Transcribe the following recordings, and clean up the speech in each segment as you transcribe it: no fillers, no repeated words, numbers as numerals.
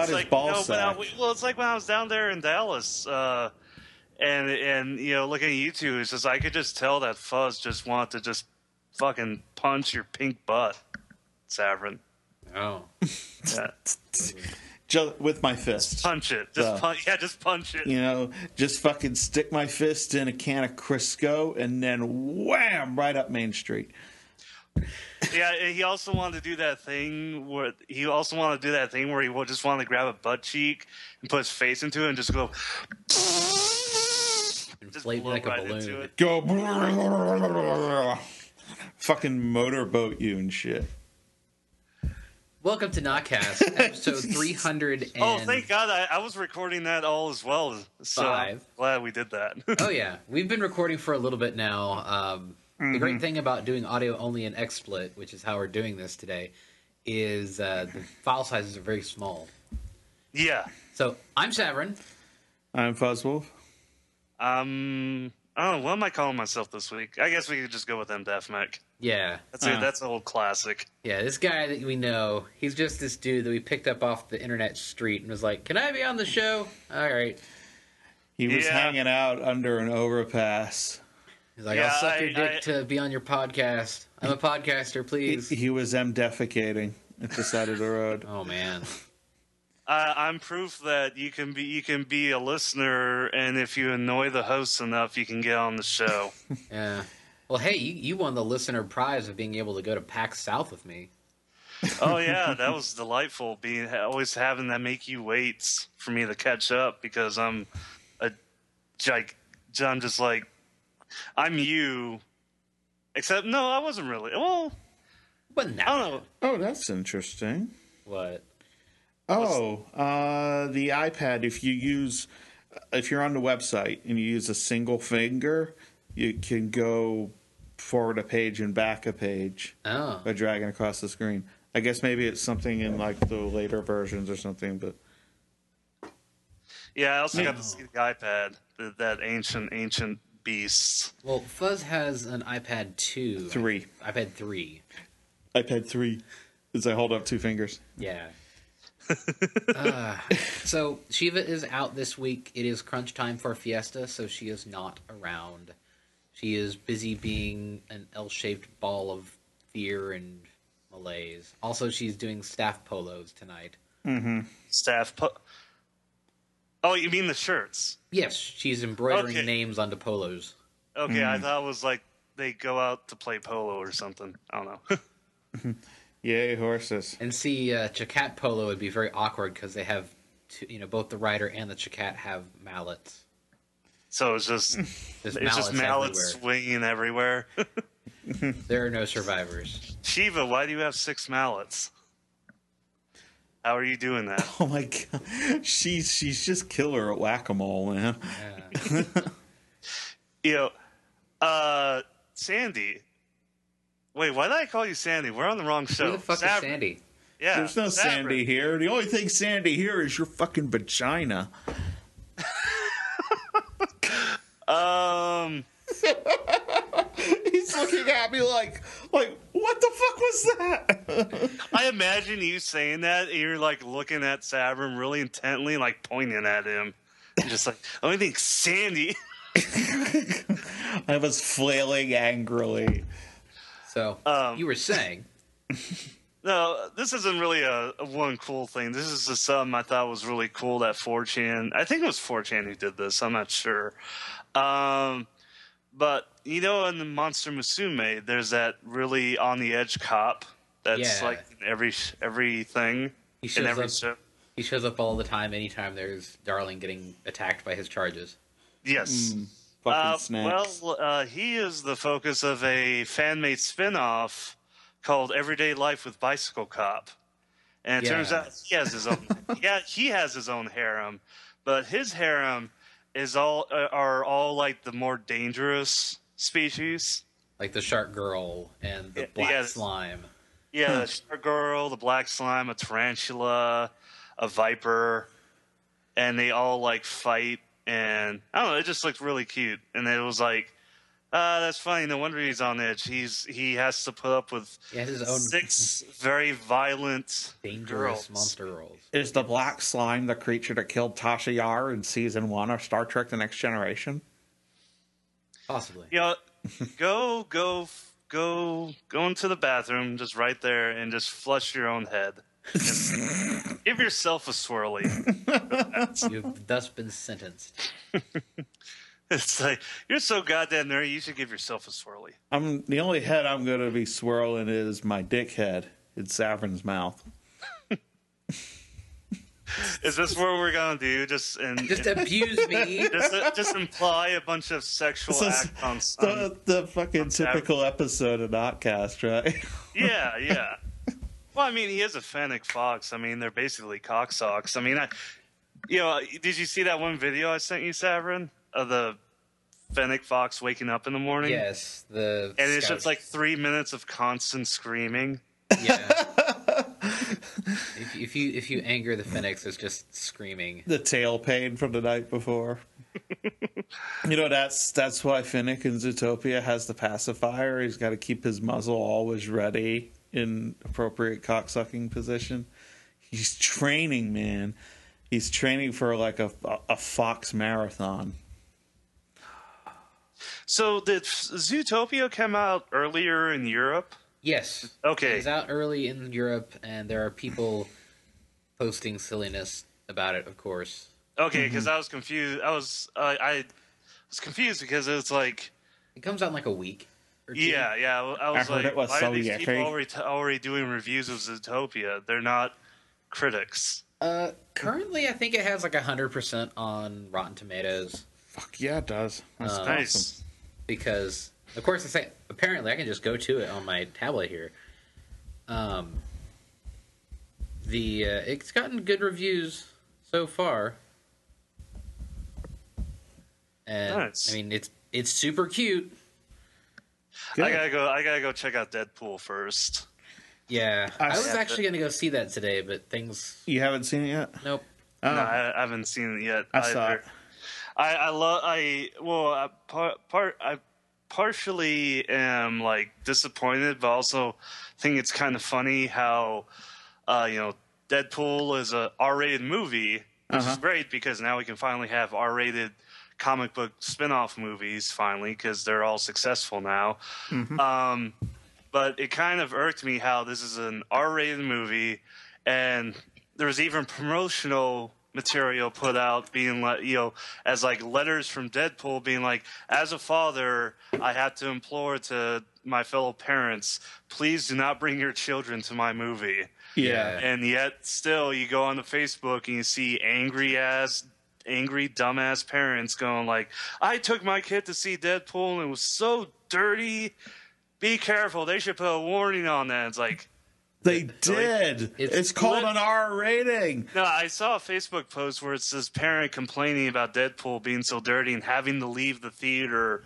his like, ball no, sack. well, it's like when I was down there in Dallas, and looking at you two, it's just I could just tell that Fuzz just wanted to just fucking punch your pink butt, Savrin. Oh. Yeah. Just with my fist. Punch it. Just punch it. Just fucking stick my fist in a can of Crisco and then wham, right up Main Street. Yeah, he also wanted to do that thing where he just wanted to grab a butt cheek and put his face into it and just go. Inflate like a balloon. Go. Fucking motorboat you and shit. Welcome to Knockcast, episode 300. Oh, thank God! I was recording that all as well. So I'm glad we did that. Oh yeah, we've been recording for a little bit now. The great thing about doing audio only in XSplit, which is how we're doing this today, is the file sizes are very small. Yeah. So I'm Savrin. I'm Fuzzwolf. I don't know, what am I calling myself this week? I guess we could just go with MDefMech. Yeah. That's an old classic. Yeah, this guy that we know, he's just this dude that we picked up off the internet street and was like, "Can I be on the show?" All right. He was hanging out under an overpass. He's like, "I'll suck your dick to be on your podcast. I'm a podcaster, please." He was defecating at the side of the road. Oh, man. I'm proof that you can be a listener, and if you annoy the host enough, you can get on the show. Yeah. Well, hey, you won the listener prize of being able to go to PAX South with me. Oh yeah, that was delightful. Always having that make you wait for me to catch up because I'm just like I'm you. Except no, I wasn't really. Well, wasn't that? I don't know. Oh, that's interesting. What? Oh, the iPad. If you're on the website and you use a single finger, you can go forward a page and back a page by dragging across the screen. I guess maybe it's something in like the later versions or something, but yeah, I also got to see the iPad, that ancient beast. Well, Fuzz has an iPad 2. 3. iPad 3. iPad 3, as I hold up 2 fingers. Yeah. So Shiva is out this week. It is crunch time for Fiesta, so she is not around. She is busy being an L-shaped ball of fear and malaise. Also, she's doing staff polos tonight. Mm-hmm. Oh, you mean the shirts? Yes, she's embroidering names onto polos. Okay, I thought it was like they go out to play polo or something. I don't know. Yay, horses. And see, Chakat polo would be very awkward because they have, both the rider and the Chakat have mallets. So it's just mallets swinging everywhere. There are no survivors. Shiva, why do you have 6 mallets? How are you doing that? Oh my god, she's just killer at whack-a-mole, man. Yeah. Sandy. Wait, why did I call you Sandy? We're on the wrong show. Who the fuck is Sandy? Yeah, there's no Sandy here. The only thing Sandy here is your fucking vagina. He's looking at me like, what the fuck was that? I imagine you saying that, and you're like looking at Savrin really intently, like pointing at him. And just like, only thing Sandy. I was flailing angrily. So, you were saying? No, this isn't really a one cool thing. This is just something I thought was really cool that 4chan, I think it was 4chan who did this, I'm not sure. But, in the Monster Musume, there's that really on-the-edge cop that's like in everything. He shows up all the time, anytime there's Darling getting attacked by his charges. Yes. Fucking snacks. Well, he is the focus of a fan-made spin-off called Everyday Life with Bicycle Cop. And it turns out he has his own he has his own harem, but his harem are all like the more dangerous species. Like the shark girl and the black slime. Yeah, the shark girl, the black slime, a tarantula, a viper, and they all like fight, and I don't know, it just looked really cute. And it was like That's funny. No wonder he's on edge. He has to put up with He has his own 6 very violent dangerous girls. monster girls. Is the black slime the creature that killed Tasha Yar in season 1 of Star Trek: The Next Generation? Possibly. You know, go into the bathroom, just right there, and just flush your own head. Just give yourself a swirly. You've thus been sentenced. It's like, you're so goddamn nerdy, you should give yourself a swirly. The only head I'm going to be swirling is my dick head in Savrin's mouth. Is this what we're gonna do? Just Abuse me. just imply a bunch of sexual acts on the fucking typical episode of Notcast, right? Yeah. Well, I mean, he is a Fennec Fox. I mean, they're basically cocksocks. I mean, did you see that one video I sent you, Savrin, of the Fennec Fox waking up in the morning? Yes, and it's just like 3 minutes of constant screaming. Yeah. If you anger the Phoenix, it's just screaming. The tail pain from the night before. That's why Finnick in Zootopia has the pacifier. He's got to keep his muzzle always ready in appropriate cocksucking position. He's training, man. He's training for like a fox marathon. So did Zootopia come out earlier in Europe? Yes. Okay. It was out early in Europe, and there are people posting silliness about it, of course. Okay, because I was confused. I was confused because it's like it comes out in like a week. Or two. Yeah. I was like, why are these people yucky. already doing reviews of Zootopia? They're not critics. Currently, I think it has like 100% on Rotten Tomatoes. Fuck yeah, it does. That's nice. awesome. Because, of course, apparently I can just go to it on my tablet here. It's gotten good reviews so far, and nice. I mean it's super cute. Good. I gotta go check out Deadpool first. Yeah, I was actually gonna go see that today, but things. You haven't seen it yet? Nope. No, I haven't seen it yet. I saw it. I partially am like disappointed, but also think it's kind of funny how Deadpool is a R-rated movie, which is great because now we can finally have R-rated comic book spin-off movies finally because they're all successful now. But it kind of irked me how this is an R-rated movie, and there was even promotional material put out being like, as like letters from Deadpool being like, as a father, I have to implore to my fellow parents, please do not bring your children to my movie. Yeah. And yet still you go on to Facebook and you see angry, dumbass parents going like, I took my kid to see Deadpool and it was so dirty. Be careful. They should put a warning on that. It's like, they did. It's called an R rating. No, I saw a Facebook post where it's this parent complaining about Deadpool being so dirty and having to leave the theater,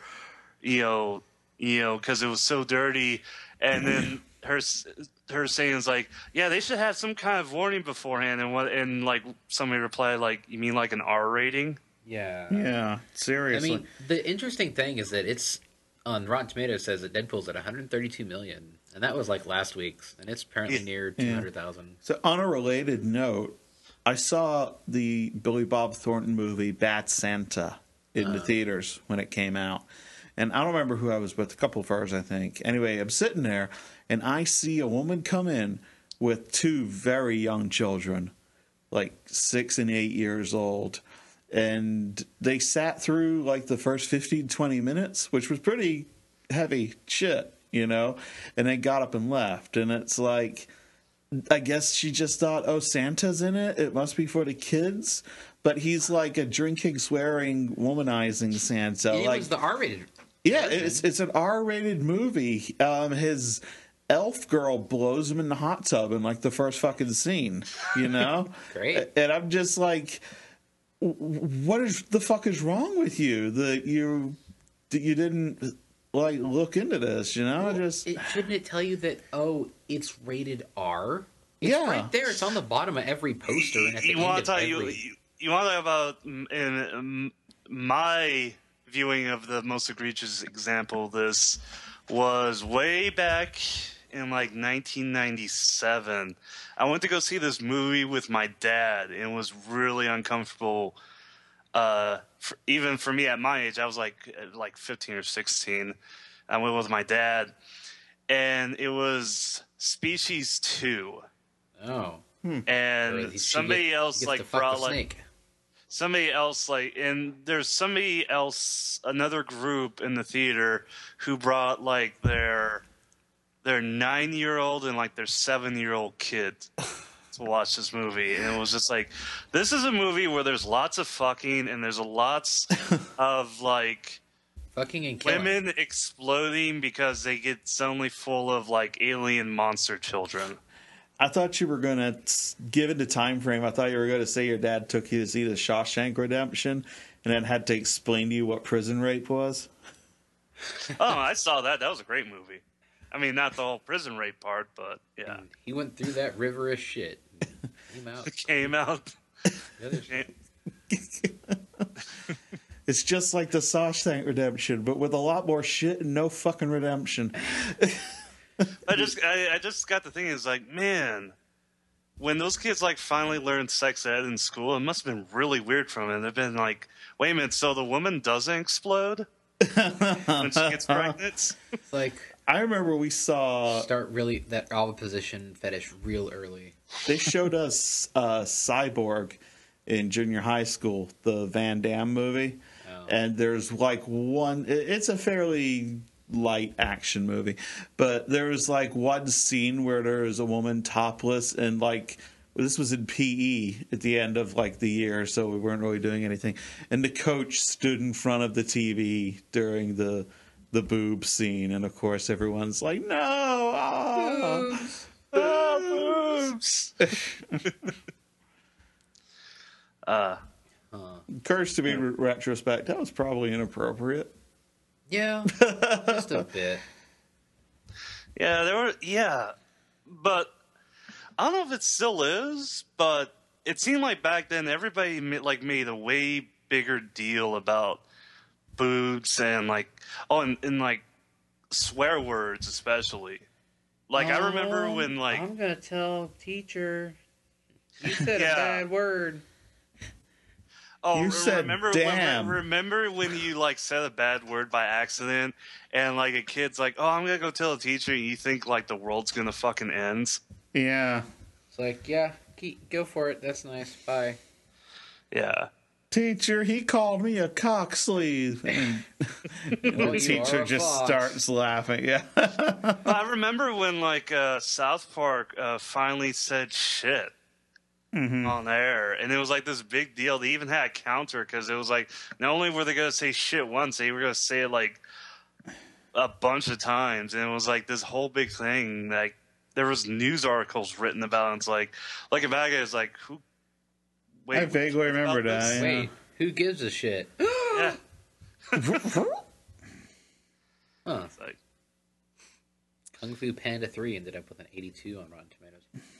because it was so dirty. And then her saying is like, yeah, they should have some kind of warning beforehand. And like somebody replied like, you mean like an R rating? Yeah. Yeah. Seriously. I mean, the interesting thing is that it's on Rotten Tomatoes says that Deadpool's at 132 million, and that was like last week's, and it's apparently near 200,000. So on a related note, I saw the Billy Bob Thornton movie Bad Santa in the theaters when it came out. And I don't remember who I was with, a couple of ours, I think. Anyway, I'm sitting there, and I see a woman come in with two very young children, like 6 and 8 years old. And they sat through like the first 15, 20 minutes, which was pretty heavy shit, and they got up and left. And it's like, I guess she just thought, oh, Santa's in it. It must be for the kids. But he's like a drinking, swearing, womanizing Santa. It was the R-rated. Yeah, it's an R-rated movie. His elf girl blows him in the hot tub in like the first fucking scene, Great. And I'm just like, what the fuck is wrong with you that you didn't like look into this? Shouldn't it tell you that it's rated R? It's right there. It's on the bottom of every poster. And at the you want to talk about in my viewing of the most egregious example of this was way back in like 1997. I went to go see this movie with my dad, and it was really uncomfortable. Even for me at my age, I was like 15 or 16. I went with my dad, and it was Species 2. Oh. And somebody else like brought like snake. Somebody else like, and there's somebody else, another group in the theater who brought like their 9-year-old and like their 7-year-old kid to watch this movie. And it was just like, this is a movie where there's lots of fucking and there's lots of like fucking and killing. Women exploding because they get suddenly full of like alien monster children. I thought you were going to give it a time frame. I thought you were going to say your dad took you to see the Shawshank Redemption and then had to explain to you what prison rape was. Oh, I saw that. That was a great movie. I mean, not the whole prison rape part, but yeah. And he went through that river of shit. Came out. It's just like the Shawshank Redemption, but with a lot more shit and no fucking redemption. I just got the thing is like, man, when those kids like finally learned sex ed in school, it must have been really weird for them. They've been like, wait a minute, so the woman doesn't explode when she gets pregnant? It's like, I remember we saw start really that oviposition fetish real early. They showed us Cyborg in junior high school, the Van Damme movie, and there's like one. It's a fairly light action movie, but there was like one scene where there was a woman topless, and like this was in PE at the end of like the year, so we weren't really doing anything, and the coach stood in front of the TV during the boob scene, and of course everyone's like, no, boobs. Boobs. Curse to be retrospect, that was probably inappropriate. Yeah, just a bit. Yeah, but I don't know if it still is, but it seemed like back then everybody like made a way bigger deal about boobs and like and like swear words especially. Like I remember when like I'm gonna tell teacher you said Yeah. a bad word. Oh, you said damn. Remember when you like said a bad word by accident and like a kid's like, oh, I'm gonna go tell a teacher, and you think like the world's gonna fucking end? Yeah. It's like, yeah, go for it. That's nice. Bye. Yeah. Teacher, he called me a cock sleeve. And the teacher just starts laughing. Yeah. I remember when like South Park finally said shit. Mm-hmm. On air, and it was like this big deal. They even had a counter because it was like not only were they going to say shit once, they were going to say it like a bunch of times, and it was like this whole big thing. Like there was news articles written about it. And it's like a bad guy is like, who? Wait, I vaguely remember that. Wait, who gives a shit? Yeah. Huh? It's like, Kung Fu Panda 3 ended up with an 82 on Rotten Tomatoes.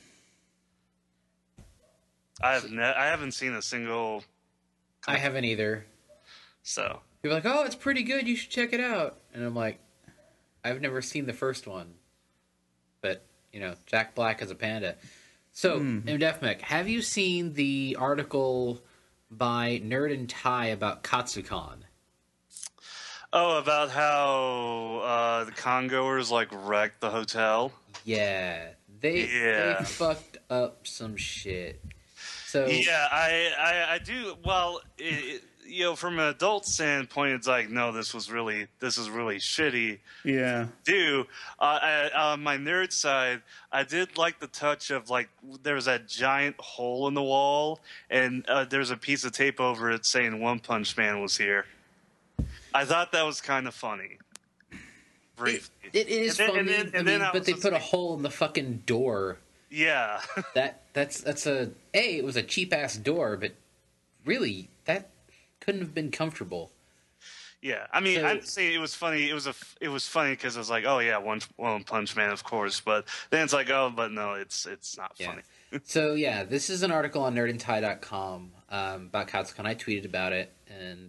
I haven't seen a single. I haven't either. So people are like, oh, it's pretty good. You should check it out. And I'm like, I've never seen the first one, but you know, Jack Black is a panda. So, MDefMech, have you seen the article by Nerd and Ty about Katsucon? Oh, about how the Congoers like wrecked the hotel. Yeah, they fucked up some shit. So yeah, I do. Well, you know, from an adult standpoint, it's like, no, this is really shitty. Yeah. On my nerd side, I did like the touch of like there was that giant hole in the wall, and there's a piece of tape over it saying One Punch Man was here. I thought that was kind of funny. Briefly. It is funny, but they put a hole in the fucking door. Yeah. It was a cheap ass door, but really that couldn't have been comfortable. Yeah, I mean, I'd say it was funny. It was funny because it was like, oh yeah, One Punch Man, of course. But then it's like, oh, but no, it's not funny. So yeah, this is an article on nerdandtie.com about Katsucon. I tweeted about it, and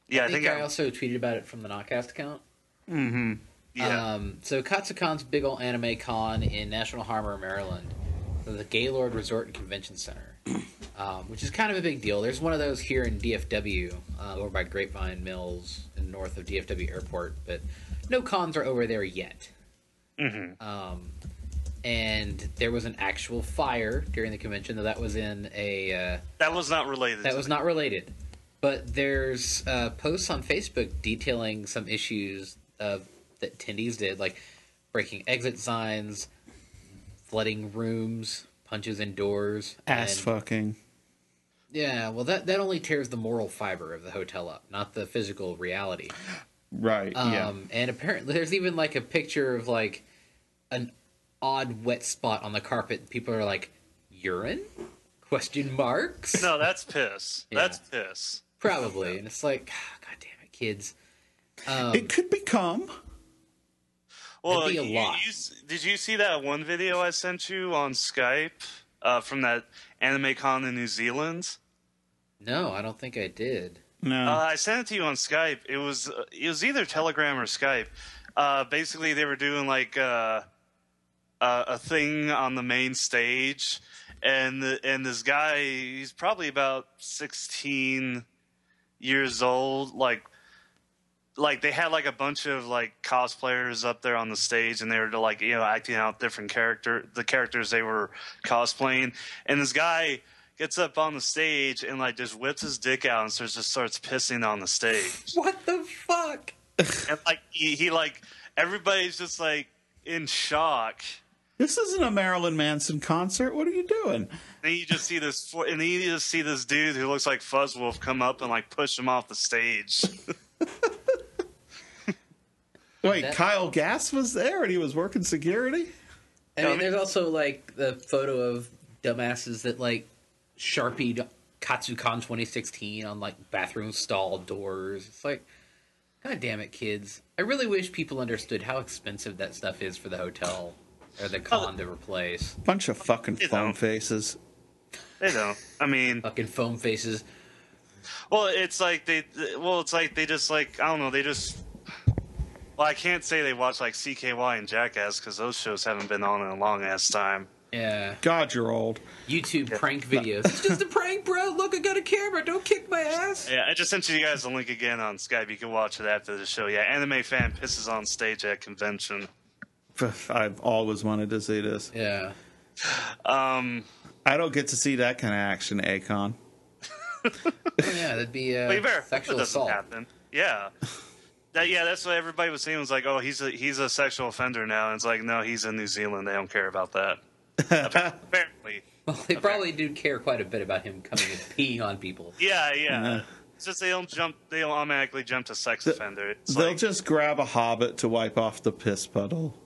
Yeah, I think I also tweeted about it from the Notcast account. Mm-hmm. Yeah. So Katsucon's big ol' anime con in National Harbor, Maryland, the Gaylord Resort and Convention Center, which is kind of a big deal. There's one of those here in DFW, over by Grapevine Mills, and north of DFW Airport, but no cons are over there yet. Mm-hmm. And there was an actual fire during the convention, though that was in a... that was not related. That was not related. But there's posts on Facebook detailing some issues that attendees did, like breaking exit signs, flooding rooms, punches in doors. Ass fucking. Yeah, well, that only tears the moral fiber of the hotel up, not the physical reality. Right, yeah. And apparently there's even, like, a picture of, like, an odd wet spot on the carpet. People are like, urine? Question marks? No, that's piss. Yeah. That's piss. Probably. And it's like, God damn it, kids. It could become. Well, It'd be a lot. Did you see that one video I sent you on Skype from that anime con in New Zealand? No, I don't think I did. No. I sent it to you on Skype. It was either Telegram or Skype. Basically, they were doing like a thing on the main stage, and this guy, he's probably about 16 years old. Like they had like a bunch of like cosplayers up there on the stage, and they were like, you know, acting out different the characters they were cosplaying, and this guy gets up on the stage and like just whips his dick out and starts pissing on the stage. What the fuck? And like he like everybody's just like in shock. This isn't a Marilyn Manson concert. What are you doing? And you just see this dude who looks like Fuzzwolf come up and like push him off the stage. Wait, Kyle Gass was there and he was working security? I mean, there's also like the photo of dumbasses that like Sharpied Katsucon 2016 on like bathroom stall doors. It's like, God damn it, kids. I really wish people understood how expensive that stuff is for the hotel or the con to replace. Bunch of fucking foam faces. They don't. I mean, Fucking foam faces. well, it's like they just like, I don't know, they just. Well, I can't say they watch like CKY and Jackass because those shows haven't been on in a long ass time. Yeah. God, you're old. YouTube prank videos. It's just a prank, bro. Look, I got a camera. Don't kick my ass. Yeah, I just sent you guys the link again on Skype. You can watch it after the show. Yeah, anime fan pisses on stage at convention. I've always wanted to see this. Yeah. I don't get to see that kind of action, Akon. Oh, yeah, that'd be Well, you better hope sexual it doesn't assault. happen. Yeah. That's what everybody was saying. Was like, oh, he's a sexual offender now. And it's like, no, he's in New Zealand. They don't care about that. Apparently. Well, they probably do care quite a bit about him coming and peeing on people. Yeah. It's just they don't automatically jump to sex offender. It's They'll like, just grab a hobbit to wipe off the piss puddle.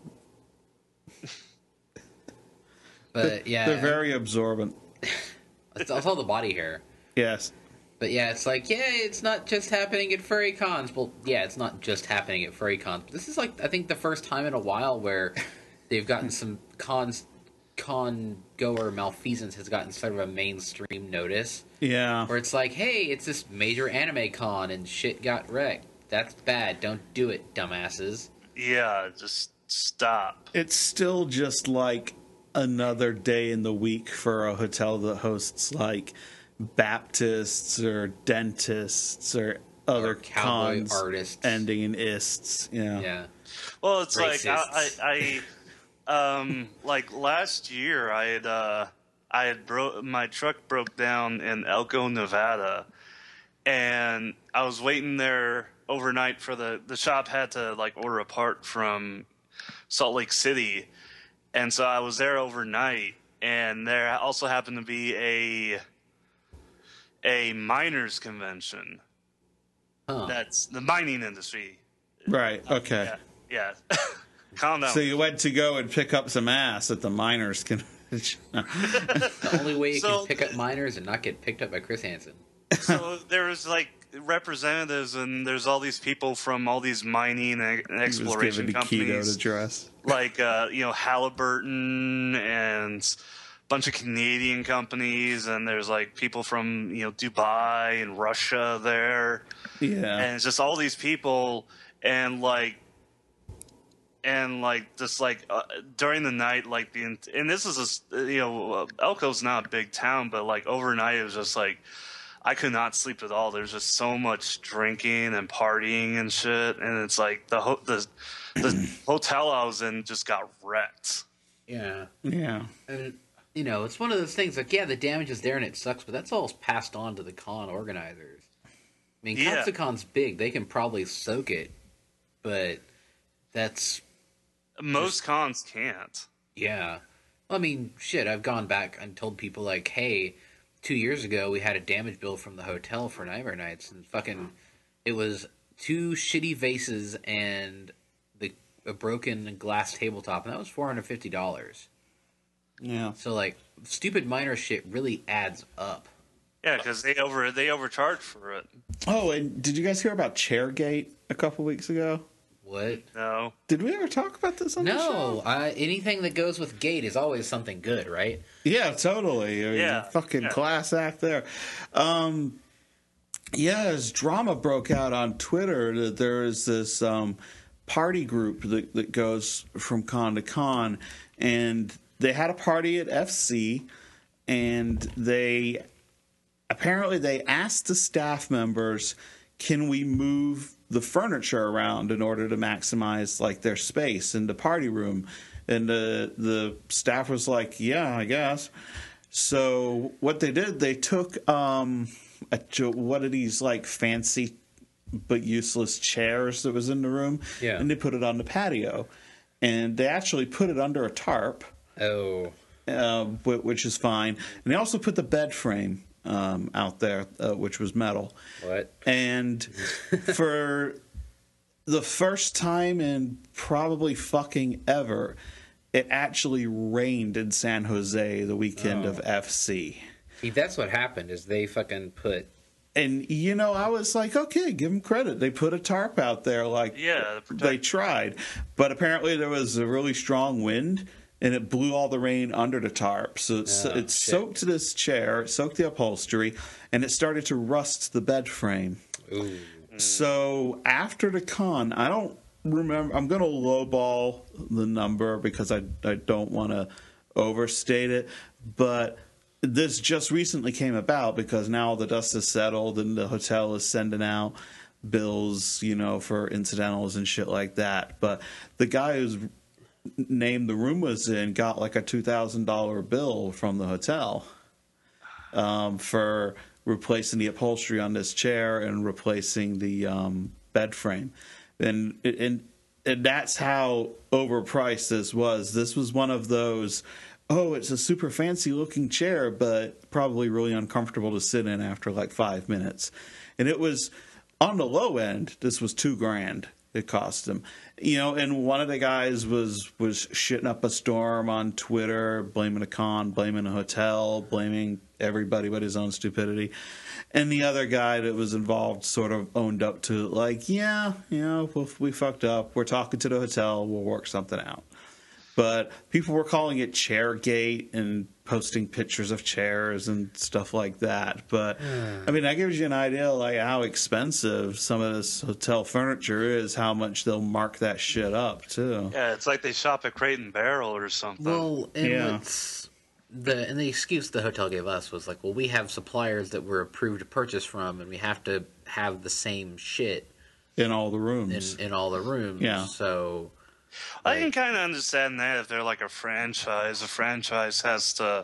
But yeah, They're very absorbent. it's all the body hair. Yes. But yeah, it's like, yeah, it's not just happening at furry cons. Well, yeah, it's not just happening at furry cons. This is like, I think, the first time in a while where they've gotten some con goer malfeasance has gotten sort of a mainstream notice. Yeah. Where it's like, hey, it's this major anime con and shit got wrecked. That's bad. Don't do it, dumbasses. yeah, just stop. It's still just like another day in the week for a hotel that hosts like Baptists or dentists or other cowboy cons artists ending in ists. Yeah. Well, it's Racists. like I like last year I had my truck broke down in Elko, Nevada, and I was waiting there overnight for the shop had to like order a part from Salt Lake City, and so I was there overnight, and there also happened to be a miners convention. Huh. That's the mining industry. Right. Okay. Yeah. Calm down. So you went to go and pick up some ass at the miners' convention. The only way you So- can pick up minors and not get picked up by Chris Hansen. So there was like representatives, and there's all these people from all these mining and He was exploration given a keto companies, to dress. like Halliburton and bunch of Canadian companies, and there's like people from Dubai and Russia there. Yeah, and it's just all these people, and just during the night, and this is Elko's not a big town, but like overnight it was just like I could not sleep at all. There's just so much drinking and partying and shit, and it's like the hotel I was in just got wrecked. Yeah. and it's one of those things like, yeah, the damage is there and it sucks, but that's all passed on to the con organizers. I mean, Katsucon's big; they can probably soak it, but that's most cons can't. Yeah. Well, I mean, shit, I've gone back and told people, like, hey, 2 years ago we had a damage bill from the hotel for Nightmare Nights, and it was 2 shitty vases and a broken glass tabletop, and that was $450. Yeah. So, like, stupid minor shit really adds up. Yeah, because they overcharged for it. Oh, and did you guys hear about Chairgate a couple weeks ago? What? No. Did we ever talk about this on the show? No. Anything that goes with gate is always something good, right? Yeah, totally. I mean, fucking class act there. As drama broke out on Twitter, that there is this party group that goes from con to con, and they had a party at FC, and they asked the staff members, can we move the furniture around in order to maximize like their space in the party room? And the staff was like, yeah, I guess. So what they did, they took one of these like fancy but useless chairs that was in the room, and they put it on the patio, and they actually put it under a tarp. Oh, which is fine. And they also put the bed frame out there, which was metal. What? And for the first time in probably fucking ever, it actually rained in San Jose the weekend of FC. See, that's what happened, is they fucking put... And, I was like, okay, give them credit. They put a tarp out there, like, they tried. But apparently there was a really strong wind, and it blew all the rain under the tarp. So it soaked this chair, it soaked the upholstery, and it started to rust the bed frame. Ooh. So after the con, I don't remember. I'm going to lowball the number because I don't want to overstate it. But this just recently came about because now the dust has settled and the hotel is sending out bills, for incidentals and shit like that. But the guy who's named the room was in got like a $2,000 bill from the hotel for replacing the upholstery on this chair and replacing the bed frame, and that's how overpriced this was. This was one of those, it's a super fancy looking chair, but probably really uncomfortable to sit in after like 5 minutes. And it was on the low end. This was $2,000. It cost him, and one of the guys was shitting up a storm on Twitter, blaming a con, blaming a hotel, blaming everybody but his own stupidity. And the other guy that was involved sort of owned up to it, like, we fucked up. We're talking to the hotel. We'll work something out. But people were calling it Chairgate and posting pictures of chairs and stuff like that. But, I mean, that gives you an idea, like, how expensive some of this hotel furniture is, how much they'll mark that shit up, too. Yeah, it's like they shop at Crate and Barrel or something. Well, and the excuse the hotel gave us was like, well, we have suppliers that we're approved to purchase from, and we have to have the same shit in all the rooms. In all the rooms. Yeah. So... I can kind of understand that if they're like a franchise has to.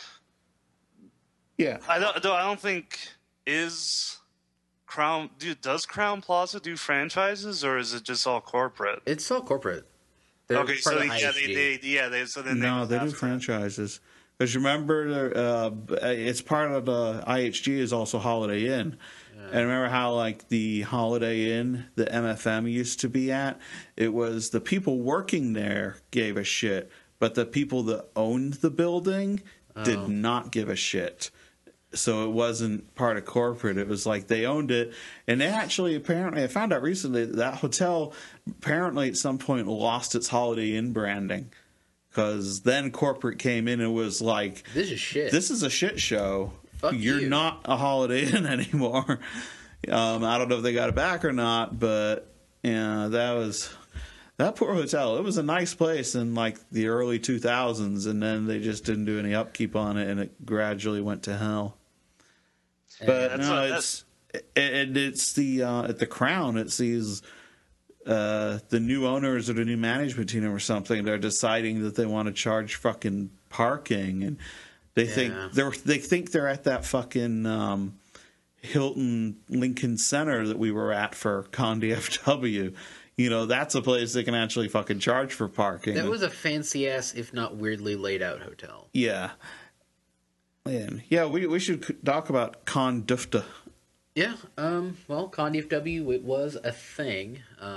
Yeah, I don't think does Crown Plaza do franchises, or is it just all corporate? It's all corporate. Okay, so they do franchises. Because remember, it's part of the IHG is also Holiday Inn. And remember how, like, the Holiday Inn, the MFM used to be at? It was the people working there gave a shit, but the people that owned the building did not give a shit. So it wasn't part of corporate. It was like they owned it. And they actually, apparently, I found out recently that hotel apparently at some point lost its Holiday Inn branding. because then corporate came in and was like, This is shit. This is a shit show. Fuck You're you. not a Holiday Inn anymore. I don't know if they got it back or not, but yeah, that poor hotel. It was a nice place in like the early 2000s, and then they just didn't do any upkeep on it, and it gradually went to hell. But no, it's the at the Crown. It's these the new owners or the new management team or something. They're deciding that they want to charge fucking parking, and they think they're at that fucking Hilton Lincoln Center that we were at for Con DFW. You know, that's a place they can actually fucking charge for parking. That was a fancy ass, if not weirdly laid out hotel. Yeah. And yeah, we should talk about Con DFW. Yeah, well, Con DFW, it was a thing.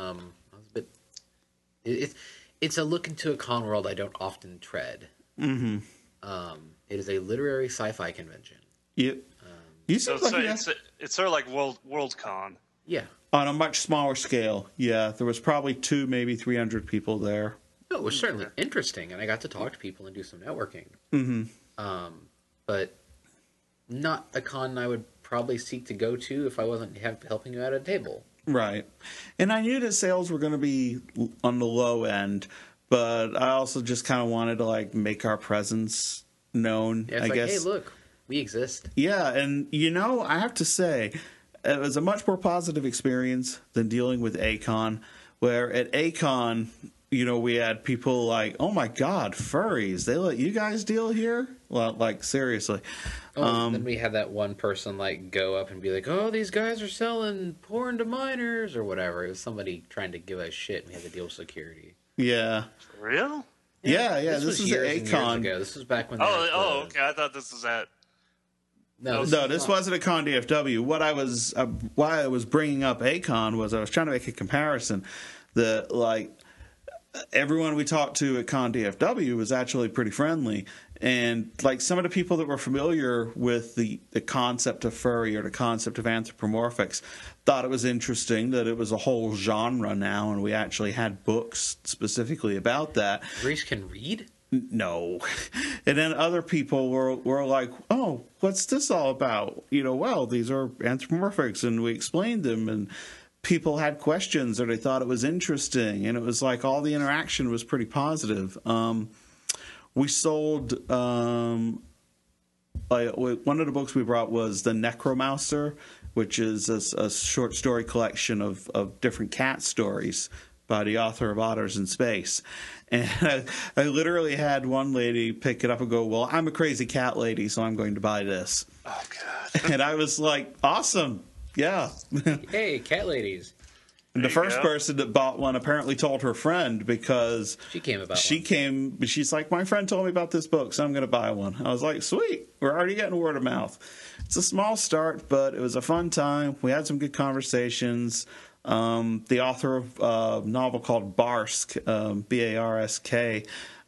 It's a look into a con world I don't often tread. Mm-hmm. It is a literary sci-fi convention. Yep. It's sort of like Worldcon. Yeah. On a much smaller scale. Yeah, there was probably 200, maybe 300 people there. No, it was certainly interesting, and I got to talk to people and do some networking. Mm-hmm. But not a con I would probably seek to go to if I wasn't helping you at a table. Right. And I knew that sales were going to be on the low end, but I also just kind of wanted to like make our presence known. Yeah, it's I like, guess. hey, look, we exist. Yeah, and you know, I have to say, it was a much more positive experience than dealing with A-Kon, where at A-Kon, you know, we had people like, oh my God, furries, they let you guys deal here? Well, like, seriously. Then we had that one person like go up and be like, oh, these guys are selling porn to minors or whatever. It was somebody trying to give us shit, and we had to deal with security. Yeah. For real? Yeah, This this was is at years and A-Kon. years ago. This was back when. Okay. I thought this was at. No, This wasn't a Con DFW. Why I was bringing up A-Kon was I was trying to make a comparison. The like everyone we talked to at Con DFW was actually pretty friendly, and like some of the people that were familiar with the concept of furry or the concept of anthropomorphics thought it was interesting that it was a whole genre now, and we actually had books specifically about that. Reese can read. No. And then other people were like, oh, what's this all about? You know, well, these are anthropomorphics, and we explained them, and people had questions or they thought it was interesting, and it was like all the interaction was pretty positive. We sold one of the books we brought was The Necromouser, which is a short story collection of different cat stories by the author of Otters in Space. And I literally had one lady pick it up and go, well, I'm a crazy cat lady, so I'm going to buy this. Oh, God. And I was like, awesome. Yeah. Hey, cat ladies. And the first person that bought one apparently told her friend because she's like, my friend told me about this book, so I'm going to buy one. I was like, sweet. We're already getting word of mouth. It's a small start, but it was a fun time. We had some good conversations. The author of a novel called Barsk, B-A-R-S-K,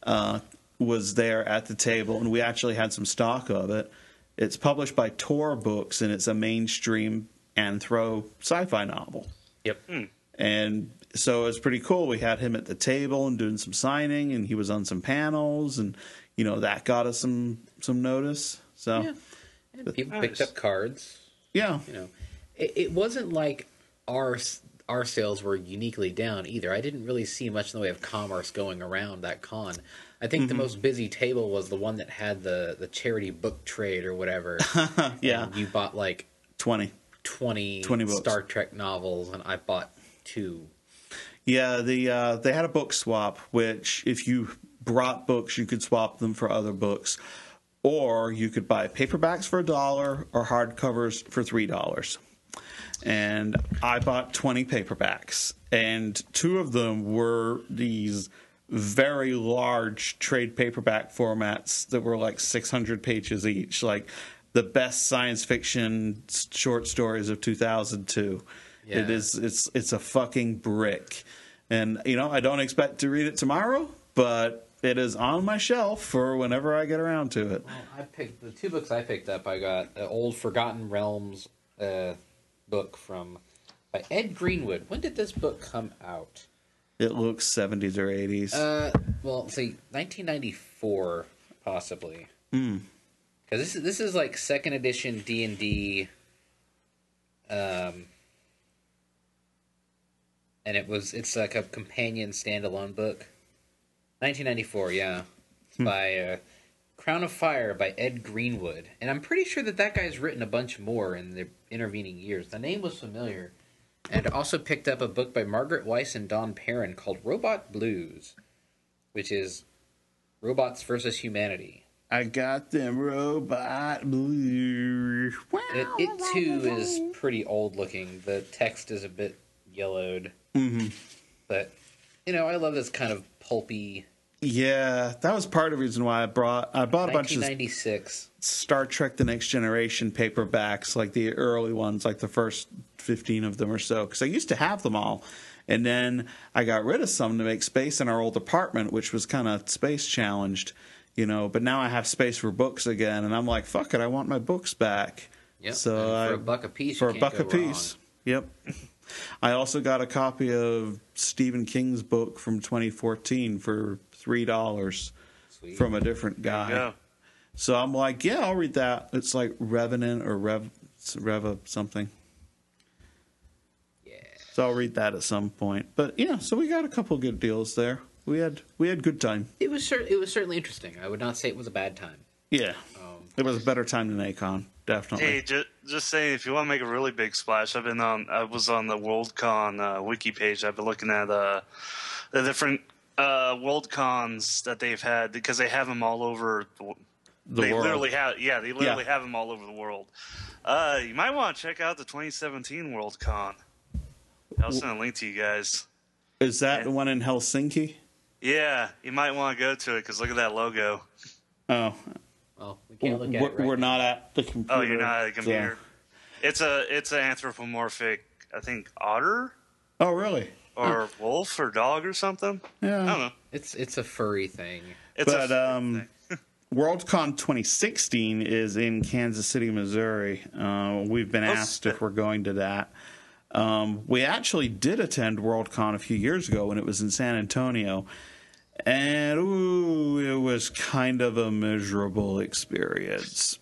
was there at the table, and we actually had some stock of it. It's published by Tor Books, and it's a mainstream anthro sci-fi novel. Yep. And so it was pretty cool. We had him at the table and doing some signing, and he was on some panels, and you know that got us some notice. So yeah. And people picked up cards. Yeah. You know, it wasn't like our sales were uniquely down either. I didn't really see much in the way of commerce going around that con. I think the most busy table was the one that had the charity book trade or whatever. Yeah. And you bought like 20 books. Star Trek novels, and I bought 2. Yeah, they had a book swap, which if you brought books, you could swap them for other books. Or you could buy paperbacks for $1 or hardcovers for $3. And I bought 20 paperbacks, and 2 of them were these very large trade paperback formats that were like 600 pages each, like the best science fiction short stories of 2002. Yeah. It's a fucking brick, and you know I don't expect to read it tomorrow, but it is on my shelf for whenever I get around to it. Well, I picked the 2 books I picked up. I got Old Forgotten Realms book by Ed Greenwood. When did this book come out? It looks 70s or 80s. Well, see, 1994 possibly. Mm. Because this is like second edition D&D, and it's like a companion standalone book. 1994, yeah. It's by Crown of Fire by Ed Greenwood, and I'm pretty sure that guy's written a bunch more in the intervening years. The name was familiar, and I also picked up a book by Margaret Weiss and Don Perrin called Robot Blues, which is robots versus humanity. I got them robot blues. It too is pretty old looking. The text is a bit yellowed. Mm-hmm. But, I love this kind of pulpy. Yeah, that was part of the reason why I bought a bunch of 1996 Star Trek The Next Generation paperbacks, like the early ones, like the first 15 of them or so, because I used to have them all. And then I got rid of some to make space in our old apartment, which was kind of space challenged. But now I have space for books again, and I'm like, fuck it, I want my books back. Yep. So for a buck a piece, for a buck a piece. Yep. I also got a copy of Stephen King's book from 2014 for $3 from a different guy. Yeah. So I'm like, yeah, I'll read that. It's like Revenant or Reva something. Yeah. So I'll read that at some point. But yeah, so we got a couple good deals there. We had good time. It was certainly interesting. I would not say it was a bad time. Yeah, it was a better time than Akon, definitely. Hey, just saying, if you want to make a really big splash, I was on the WorldCon wiki page. I've been looking at the different WorldCons that they've had, because they have them all over the world. Literally have have them all over the world. You might want to check out the 2017 WorldCon. I'll send a link to you guys. Is that the one in Helsinki? Yeah, you might want to go to it, because look at that logo. Oh. Well, we can't look at it We're right not now. at the computer. Oh, you're not at the computer. So. It's an anthropomorphic, I think, otter Oh, really? or wolf or dog or something. Yeah. I don't know. It's a furry thing. Thing. WorldCon 2016 is in Kansas City, Missouri. We've been asked if we're going to that. We actually did attend WorldCon a few years ago when it was in San Antonio. And it was kind of a miserable experience.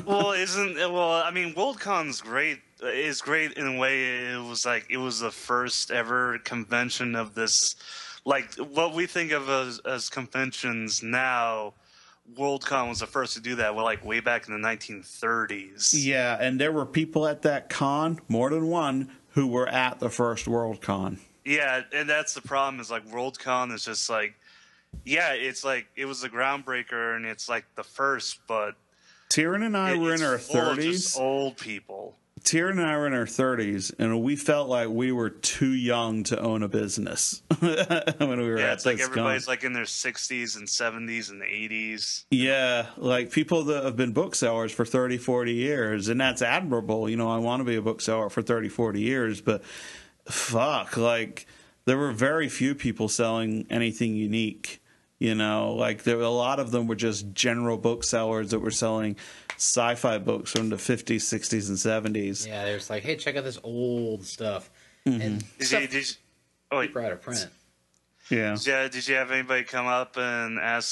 WorldCon's great. Is great in a way. It was the first ever convention of this, like what we think of as conventions now. WorldCon was the first to do that. Way back in the 1930s. Yeah, and there were people at that con, more than one, who were at the first WorldCon. Yeah, and that's the problem. Is WorldCon is just it's it was a groundbreaker, and it's the first, but Tyrion and I were in our 30s. Old people. Tyrion and I were in our 30s, and we felt like we were too young to own a business when we were at this everybody's in their 60s and 70s and 80s. Yeah, people that have been booksellers for 30, 40 years, and that's admirable. I want to be a bookseller for 30, 40 years, but fuck, there were very few people selling anything unique. There were a lot of them were just general booksellers that were selling sci-fi books from the 50s, 60s, and 70s. Yeah, there's hey, check out this old stuff. Mm-hmm. And super out of print. Yeah. Did you have anybody come up and ask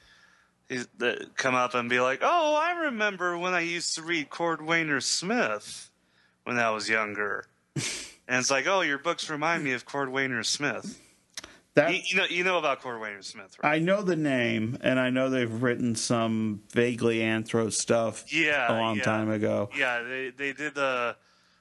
come up and be like, "Oh, I remember when I used to read Cordwainer Smith when I was younger," and it's "Oh, your books remind me of Cordwainer Smith." You know about Cordwainer Smith, right? I know the name, and I know they've written some vaguely anthro stuff a long time ago. Yeah, they did their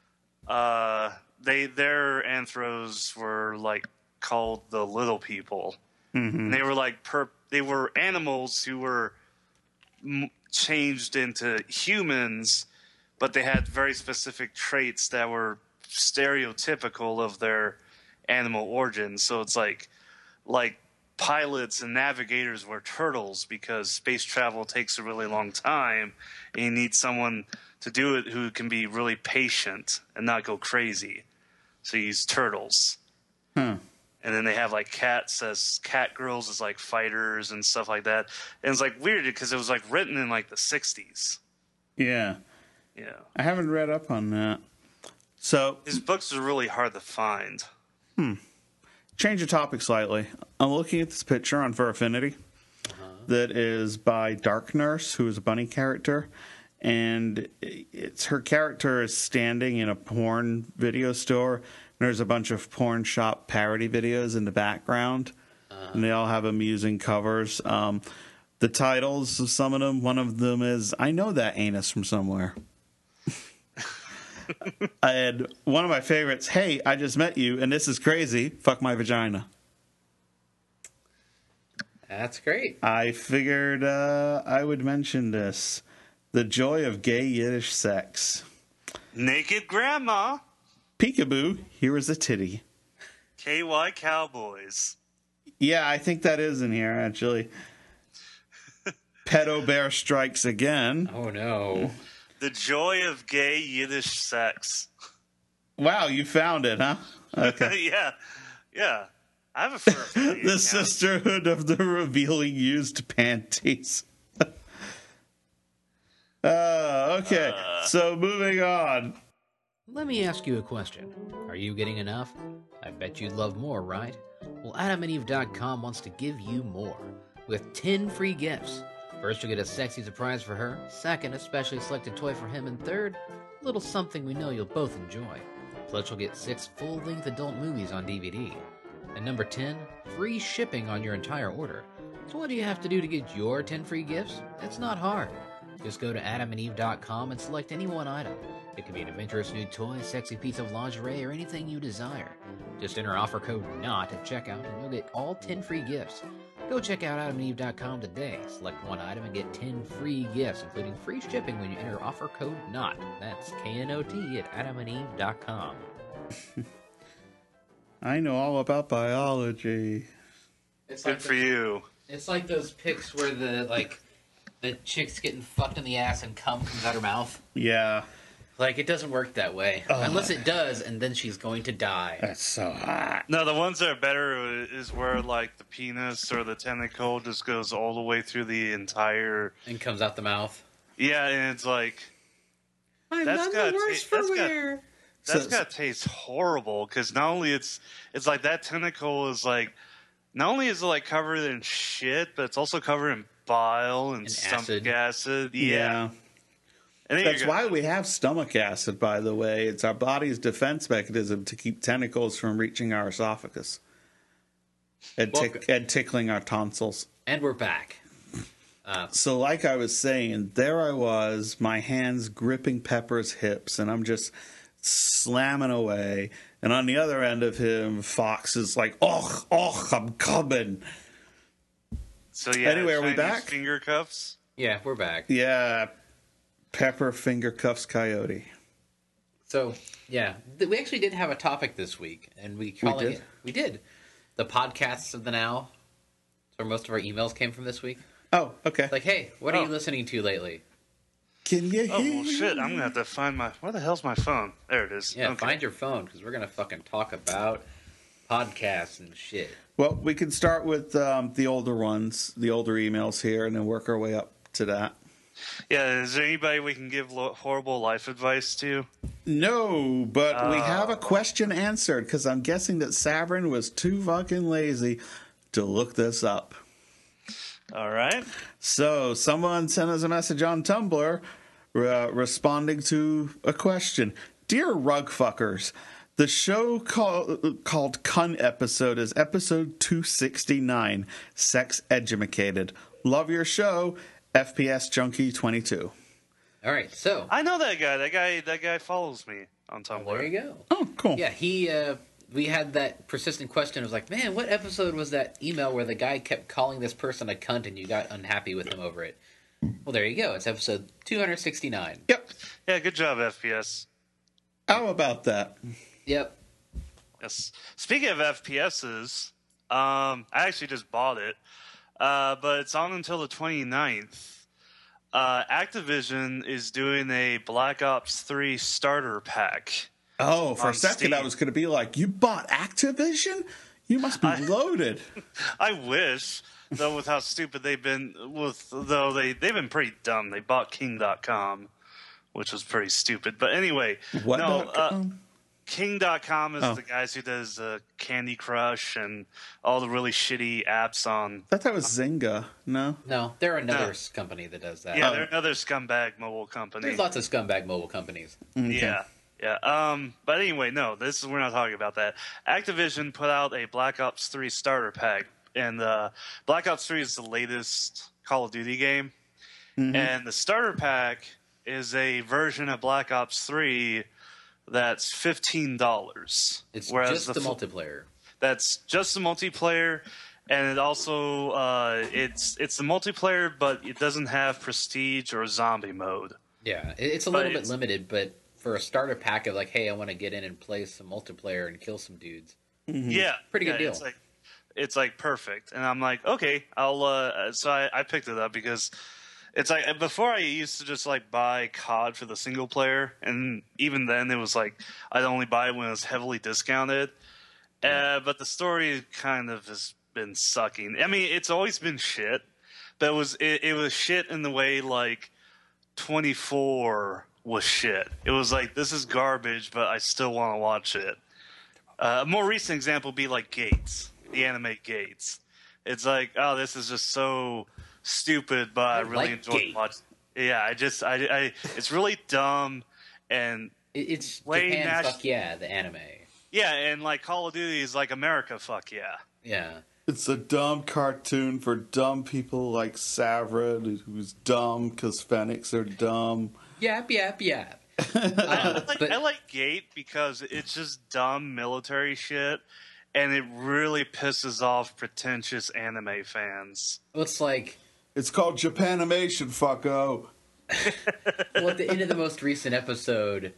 anthros were called the Little People. Mm-hmm. And they were they were animals who were changed into humans, but they had very specific traits that were stereotypical of their animal origins. So it's like pilots and navigators were turtles, because space travel takes a really long time, and you need someone to do it who can be really patient and not go crazy. So you use turtles. And then they have cats as cat girls as fighters and stuff like that. And it's weird because it was written in the 60s. Yeah. Yeah. I haven't read up on that. So his books are really hard to find. change the topic slightly. I'm looking at this picture on Fur Affinity that is by Dark Nurse, who is a bunny character. And it's her character is standing in a porn video store. And there's a bunch of porn shop parody videos in the background. And they all have amusing covers. The titles of some of them, one of them is, I know that anus from somewhere. And one of my favorites, hey, I just met you, and this is crazy. Fuck my vagina. That's great. I figured I would mention this. The joy of gay Yiddish sex. Naked grandma. Peekaboo, here is a titty. KY Cowboys. Yeah, I think that is in here, actually. Pedo Bear strikes again. Oh, no. The joy of gay Yiddish sex. Wow, you found it, huh? Okay. Yeah. I have a fur. The account. Sisterhood of the Revealing Used Panties. Okay, so moving on. Let me ask you a question. Are you getting enough? I bet you'd love more, right? Well, AdamandEve.com wants to give you more with 10 free gifts. First, you'll get a sexy surprise for her. Second, a specially selected toy for him. And third, a little something we know you'll both enjoy. Plus, you'll get 6 full-length adult movies on DVD. And number 10, free shipping on your entire order. So what do you have to do to get your 10 free gifts? It's not hard. Just go to AdamandEve.com and select any one item. It could be an adventurous new toy, sexy piece of lingerie, or anything you desire. Just enter offer code NOT at checkout and you'll get all 10 free gifts. Go check out AdamandEve.com today. Select one item and get 10 free gifts, including free shipping when you enter offer code NOT. That's KNOT at AdamandEve.com. I know all about biology. It's Good for you. It's like those pics where the chick's getting fucked in the ass and cum comes out her mouth. Yeah. Like, it doesn't work that way. Unless it does, and then she's going to die. That's so hot. No, the ones that are better is where, like, the penis or the tentacle just goes all the way through the entire... And comes out the mouth. Yeah, and it's like... I'm That's none gotta the worse ta- for that's got- wear. That's gotta taste horrible, because not only it's like that tentacle is like... Not only is it, like, covered in shit, but it's also covered in bile and stomach acid. Yeah. And That's why we have stomach acid, by the way. It's our body's defense mechanism to keep tentacles from reaching our esophagus and tickling our tonsils. And we're back. So like I was saying, there I was, my hands gripping Pepper's hips, and I'm just slamming away. And on the other end of him, Fox is like, oh, I'm coming. So yeah, anyway, are we Chinese back? Finger cuffs? Yeah, we're back. Yeah. Pepper finger cuffs Coyote. So, yeah, we actually did have a topic this week, and we did. The podcasts of the now. That's where most of our emails came from this week. Oh, okay. Like, hey, what are you listening to lately? Can you hear? Oh, well, shit, I'm going to have to find my... Where the hell's my phone? There it is. Yeah, Okay. find your phone, because we're going to fucking talk about podcasts and shit. Well, we can start with the older ones, the older emails here, and then work our way up to that. Yeah, is there anybody we can give horrible life advice to? No, but we have a question answered, because I'm guessing that Sabrin was too fucking lazy to look this up. All right. So someone sent us a message on Tumblr responding to a question. Dear rug fuckers, the show called Cunt Episode is episode 269, Sex Edumacated. Love your show, FPS Junkie 22. All right, so I know that guy. That guy follows me on Tumblr. there you go. Oh, cool. Yeah, we had that persistent question. It was like, man, what episode was that email where the guy kept calling this person a cunt and you got unhappy with him over it? Well, there you go. It's episode 269. Yep. Yeah, good job, FPS. How about that? Yep. Yes. Speaking of FPSs, I actually just bought it, but it's on until the 29th. Activision is doing a Black Ops 3 starter pack. Oh, for a second Steam. I was going to be like, you bought Activision? You must be loaded. I wish, though, with how stupid they've been. They've been pretty dumb. They bought King.com, which was pretty stupid. But anyway, What? no, King.com is Oh. the guys who does Candy Crush and all the really shitty apps on. I thought that was Zynga. No. No, they're another No. company that does that. Yeah, they're another scumbag mobile company. There's lots of scumbag mobile companies. Yeah, yeah. But anyway, no, we're not talking about that. Activision put out a Black Ops 3 starter pack, and Black Ops 3 is the latest Call of Duty game, and the starter pack is a version of Black Ops 3 that's $15. It's whereas just the multiplayer. That's just the multiplayer, and it also it's the multiplayer, but it doesn't have prestige or zombie mode. Yeah, it's a little bit limited, but for a starter pack of like, hey, I want to get in and play some multiplayer and kill some dudes. Yeah, Pretty good deal. It's like perfect, and I'm like, okay, I'll. So I picked it up because it's like before I used to just like buy COD for the single player, and even then it was like I'd only buy it when it was heavily discounted. But the story kind of has been sucking. I mean, it's always been shit, but it was shit in the way like 24 was shit. It was like, this is garbage, but I still want to watch it. A more recent example would be like Gates, the anime Gates. It's like, oh, this is just so stupid, but I really enjoy watching. Yeah, it's really dumb and It's way Japan, fuck yeah, the anime. yeah, and like Call of Duty is like America, fuck yeah. Yeah. It's a dumb cartoon for dumb people like Savrid, who's dumb because Fenix are dumb. Yap, yap, yap. I like Gate because it's just dumb military shit, and it really pisses off pretentious anime fans. It's like, It's called Japanimation, fucko. well, at the end of the most recent episode,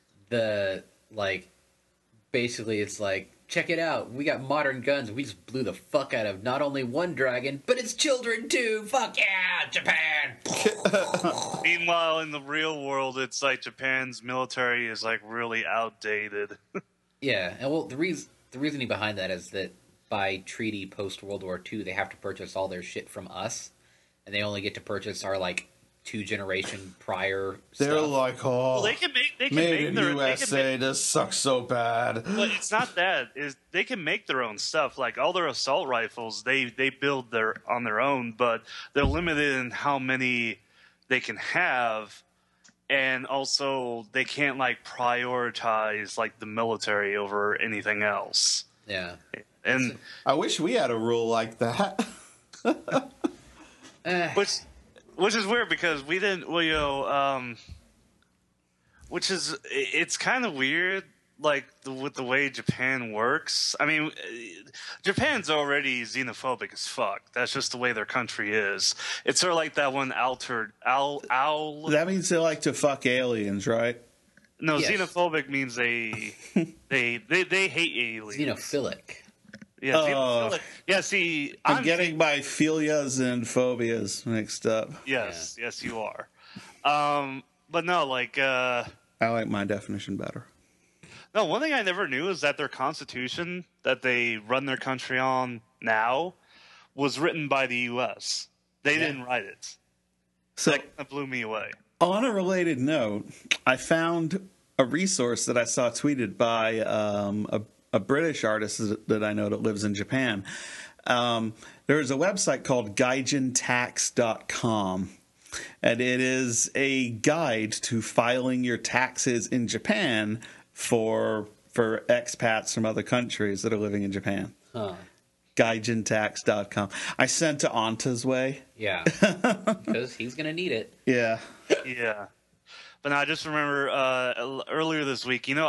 basically it's like, check it out, we got modern guns, we just blew the fuck out of not only one dragon, but its children too, fuck yeah, Japan! Meanwhile, in the real world, it's like Japan's military is like really outdated. Yeah, and well, the reasoning behind that is that by treaty post-World War II, they have to purchase all their shit from us, and they only get to purchase our, like, 2-generation prior They're stuff. like, oh, Well, they can made make in their USA, this sucks so bad. Well, it's not that. They can make their own stuff. Like all their assault rifles, they build on their own, but they're limited in how many they can have, and also they can't like prioritize like the military over anything else. Yeah. And I wish we had a rule like that. which is weird because we didn't. Well, it's kind of weird. Like with the way Japan works. I mean, Japan's already xenophobic as fuck. That's just the way their country is. It's sort of like that one altered owl. That means they like to fuck aliens, right? No, Yes. xenophobic means they hate aliens. Xenophilic. Yeah, Oh. xenophobic. Yeah. See, I'm getting my philias and phobias mixed up. Yes, yes, you are. But no, like. I like my definition better. No, one thing I never knew is that their constitution that they run their country on now was written by the U.S. They didn't write it. So, That kind of blew me away. on a related note, I found a resource that I saw tweeted by a British artist that I know that lives in Japan. There's a website called gaijintax.com. And it is a guide to filing your taxes in Japan for expats from other countries that are living in Japan. Huh. Gaijintax.com. I sent to Anta's way. Yeah. Because he's going to need it. Yeah. Yeah. But no, I just remember earlier this week, you know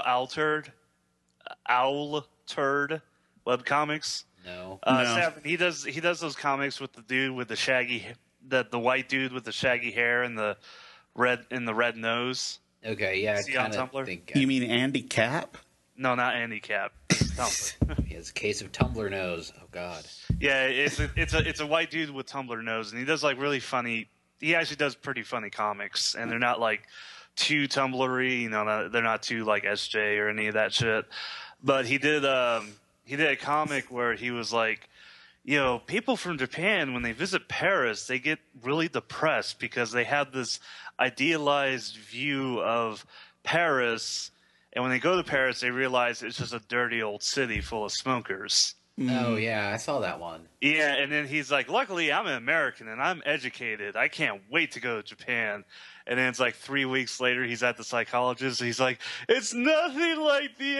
Owl Turd webcomics? No. Savin, he does those comics with the dude with the shaggy, the white dude with the shaggy hair and the red nose. Okay, yeah, I See on kind of Tumblr? think... You mean Andy Cap? No, not Andy Cap. Tumblr. He has a case of Tumblr nose. Oh, God. Yeah, it's a white dude with Tumblr nose, and he does like really funny. He actually does pretty funny comics, and they're not like too Tumblr-y. You know, they're not too like SJ or any of that shit. But he did a comic where he was like, you know, people from Japan, when they visit Paris, they get really depressed because they have this idealized view of Paris, And when they go to Paris, they realize it's just a dirty old city full of smokers. Oh, yeah, I saw that one. Yeah, and then he's like, luckily I'm an American and I'm educated. I can't wait to go to Japan. And then it's like 3 weeks later, he's at the psychologist. And he's like, it's nothing like the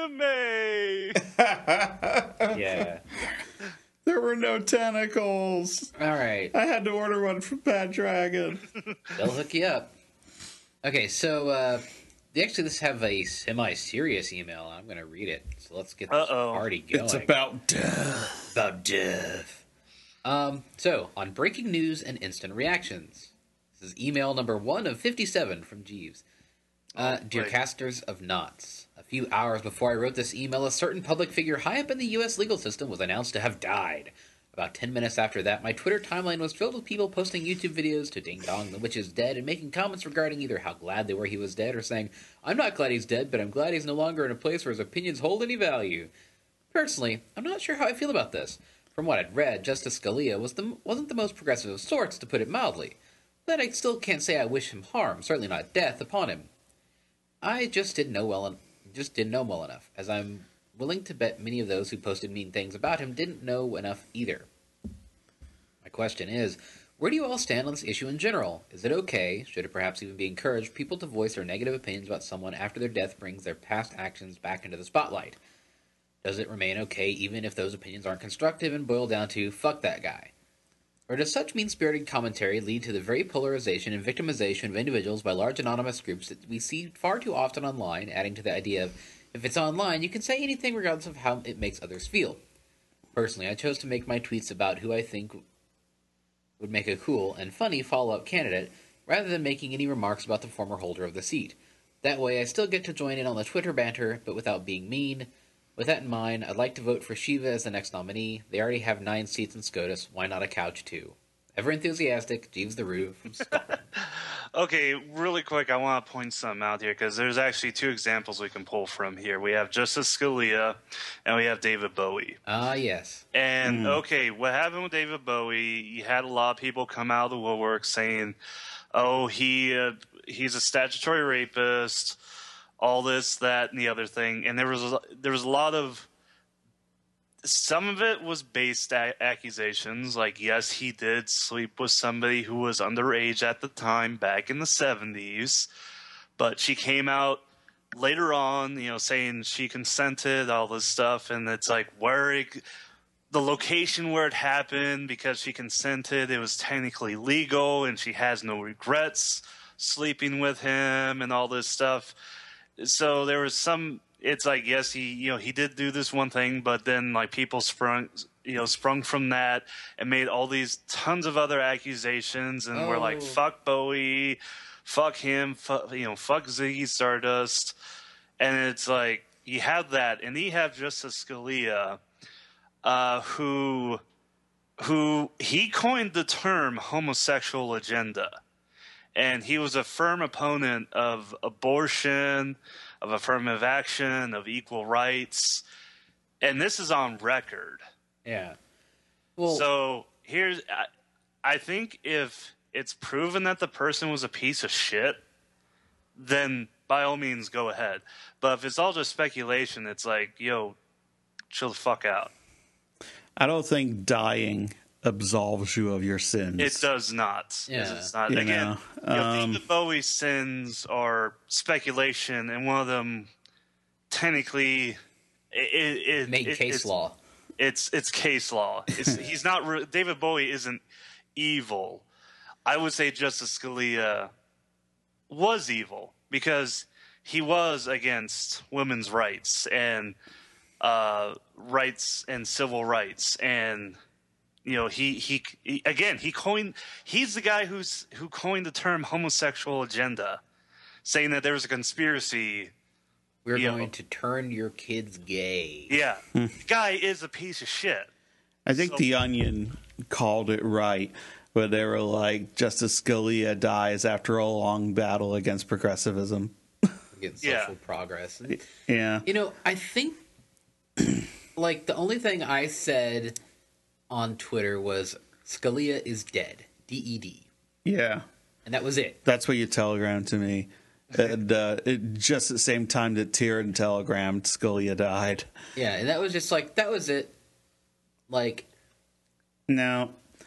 anime. Yeah. There were no tentacles. All right. I had to order one from Bad Dragon. They'll hook you up. Okay, so they actually just have a semi-serious email. I'm going to read it. So let's get this party going. It's about death. About death. So, on breaking news and instant reactions. This is email number 1 of 57 from Jeeves. Dear casters of Knots, a few hours before I wrote this email, a certain public figure high up in the U.S. legal system was announced to have died. About 10 minutes after that, my Twitter timeline was filled with people posting YouTube videos to Ding Dong, the witch is dead, and making comments regarding either how glad they were he was dead or saying, I'm not glad he's dead, but I'm glad he's no longer in a place where his opinions hold any value. Personally, I'm not sure how I feel about this. From what I'd read, Justice Scalia wasn't the most progressive of sorts, to put it mildly. But I still can't say I wish him harm, certainly not death, upon him. I just didn't know well enough, as I'm willing to bet many of those who posted mean things about him didn't know enough either. My question is, where do you all stand on this issue in general? Is it okay, should it perhaps even be encouraged, people to voice their negative opinions about someone after their death brings their past actions back into the spotlight? Does it remain okay even if those opinions aren't constructive and boil down to, fuck that guy? Or does such mean-spirited commentary lead to the very polarization and victimization of individuals by large anonymous groups that we see far too often online, adding to the idea of, if it's online, you can say anything regardless of how it makes others feel? Personally, I chose to make my tweets about who I think would make a cool and funny follow-up candidate, rather than making any remarks about the former holder of the seat. That way, I still get to join in on the Twitter banter, but without being mean. With that in mind, I'd like to vote for Shiva as the next nominee. They already have 9 seats in SCOTUS. Why not a couch, too? Ever enthusiastic, Jeeves the Roo from Scotland. Okay, really quick, I want to point something out here, because there's actually 2 examples we can pull from here. We have Justice Scalia, and we have David Bowie. Ah, yes. And, okay, what happened with David Bowie, you had a lot of people come out of the woodwork saying, oh, he's a statutory rapist, all this, that, and the other thing. And there was a lot of, some of it was based accusations, like, yes, he did sleep with somebody who was underage at the time, back in the 70s, but she came out later on, saying she consented, all this stuff, and it's like, the location where it happened, because she consented, it was technically legal, and she has no regrets sleeping with him, and all this stuff. So there was some, it's like, yes, he did do this one thing, but then like people sprung from that and made all these tons of other accusations, and were like, fuck Bowie, fuck him, fuck Ziggy Stardust. And it's like, you have that, and you have Justice Scalia, who he coined the term homosexual agenda. And he was a firm opponent of abortion, of affirmative action, of equal rights. And this is on record. Yeah. Well, so I think if it's proven that the person was a piece of shit, then by all means go ahead. But if it's all just speculation, it's like, chill the fuck out. I don't think dying absolves you of your sins. It does not. Yeah. It's not. Again, David Bowie's sins are speculation, and one of them, technically, case law. It's case law. He's not. David Bowie isn't evil. I would say Justice Scalia was evil because he was against women's rights and civil rights, and he's the guy who coined the term homosexual agenda, saying that there was a conspiracy. We're going to turn your kids gay. Yeah. The guy is a piece of shit. I think The Onion called it right, where they were like, Justice Scalia dies after a long battle against progressivism. Against social progress. And, yeah. I think, like, the only thing I said on Twitter was, Scalia is dead. D-E-D. Yeah. And that was it. That's what you telegrammed to me. And just at the same time that Tyrion telegrammed, Scalia died. Yeah, and that was just like, that was it. Like, now,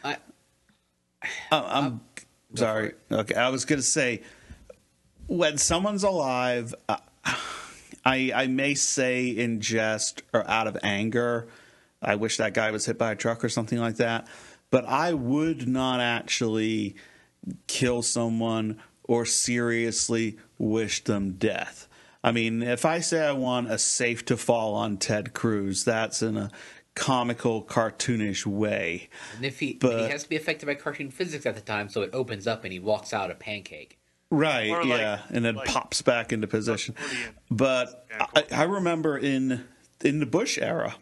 I'm sorry. Okay, I was going to say, when someone's alive, I may say in jest or out of anger, I wish that guy was hit by a truck or something like that. But I would not actually kill someone or seriously wish them death. I mean, if I say I want a safe to fall on Ted Cruz, that's in a comical, cartoonish way. And if he has to be affected by cartoon physics at the time, so it opens up and he walks out a pancake. Right, yeah, and then pops back into position. But I remember in the Bush era,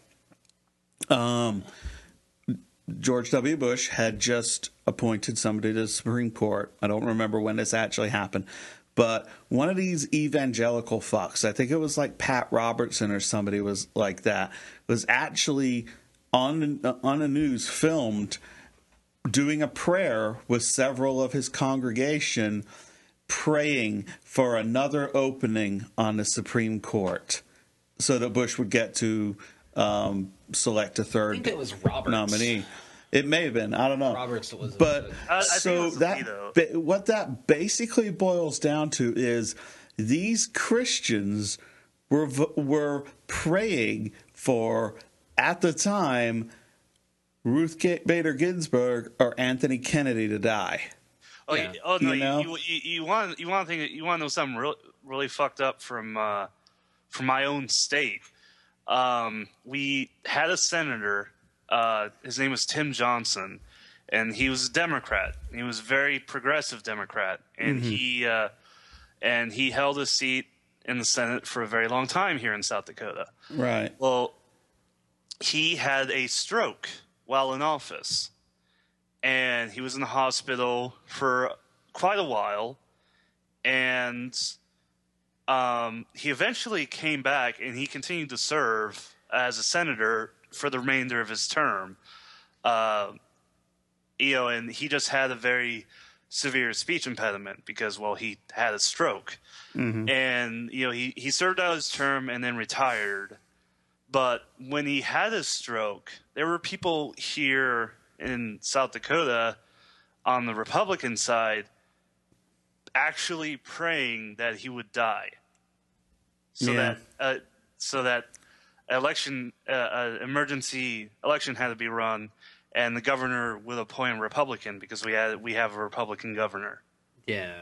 George W. Bush had just appointed somebody to the Supreme Court. I don't remember when this actually happened. But one of these evangelical fucks, I think it was like Pat Robertson or somebody was like that, was actually on the news filmed doing a prayer with several of his congregation praying for another opening on the Supreme Court so that Bush would get to select a third I think it was Roberts. nominee. It may have been. I don't know. Roberts was. But so what that basically boils down to is these Christians were praying for, at the time, Ruth Bader Ginsburg or Anthony Kennedy to die. Oh, yeah. No! You know? You want to know something really fucked up from my own state? We had a senator. His name was Tim Johnson, and he was a Democrat. He was a very progressive Democrat, and he held a seat in the Senate for a very long time here in South Dakota. Right. Well, he had a stroke while in office, and he was in the hospital for quite a while, and he eventually came back, and he continued to serve as a senator for the remainder of his term. And he just had a very severe speech impediment because, well, he had a stroke. And, he served out his term and then retired. But when he had his stroke, there were people here in South Dakota on the Republican side actually praying that he would die. So that emergency election had to be run, and the governor would appoint a Republican because we have a Republican governor. Yeah,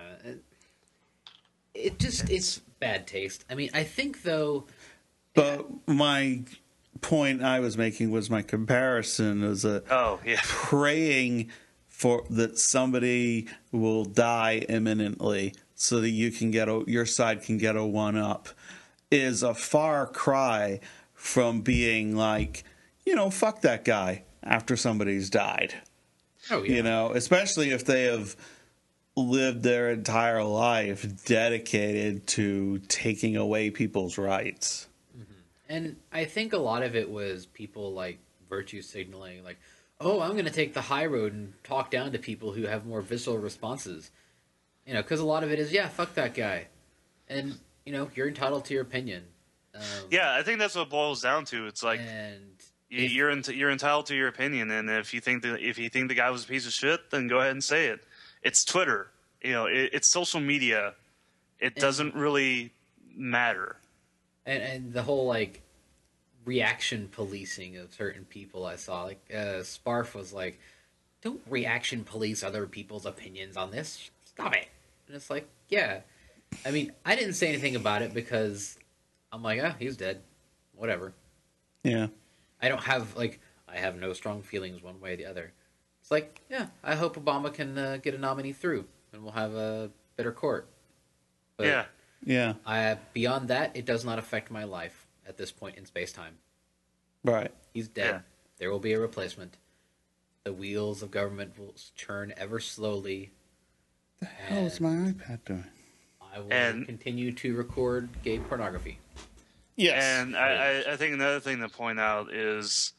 it's bad taste. I mean, I think though. But my point I was making was my comparison was praying for that somebody will die imminently so that you can your side can get a one up is a far cry from being like, fuck that guy after somebody's died. Oh, yeah. Especially if they have lived their entire life dedicated to taking away people's rights. And I think a lot of it was people like virtue signaling, like, oh, I'm going to take the high road and talk down to people who have more visceral responses. Because a lot of it is, fuck that guy. And, you're entitled to your opinion. Yeah, I think that's what it boils down to. It's like you're entitled to your opinion, and if you think the guy was a piece of shit, then go ahead and say it. It's Twitter, it's social media. It doesn't really matter. And the whole like reaction policing of certain people I saw, like Sparf was like, "Don't reaction police other people's opinions on this. Stop it." And it's like, yeah. I mean, I didn't say anything about it because I'm like, he's dead. Whatever. Yeah. I don't have, I have no strong feelings one way or the other. It's like, yeah, I hope Obama can get a nominee through, and we'll have a better court. But yeah. Beyond that, it does not affect my life at this point in space-time. Right. He's dead. Yeah. There will be a replacement. The wheels of government will churn ever slowly. The hell is my iPad doing? I will continue to record gay pornography. Yes. And I think another thing to point out is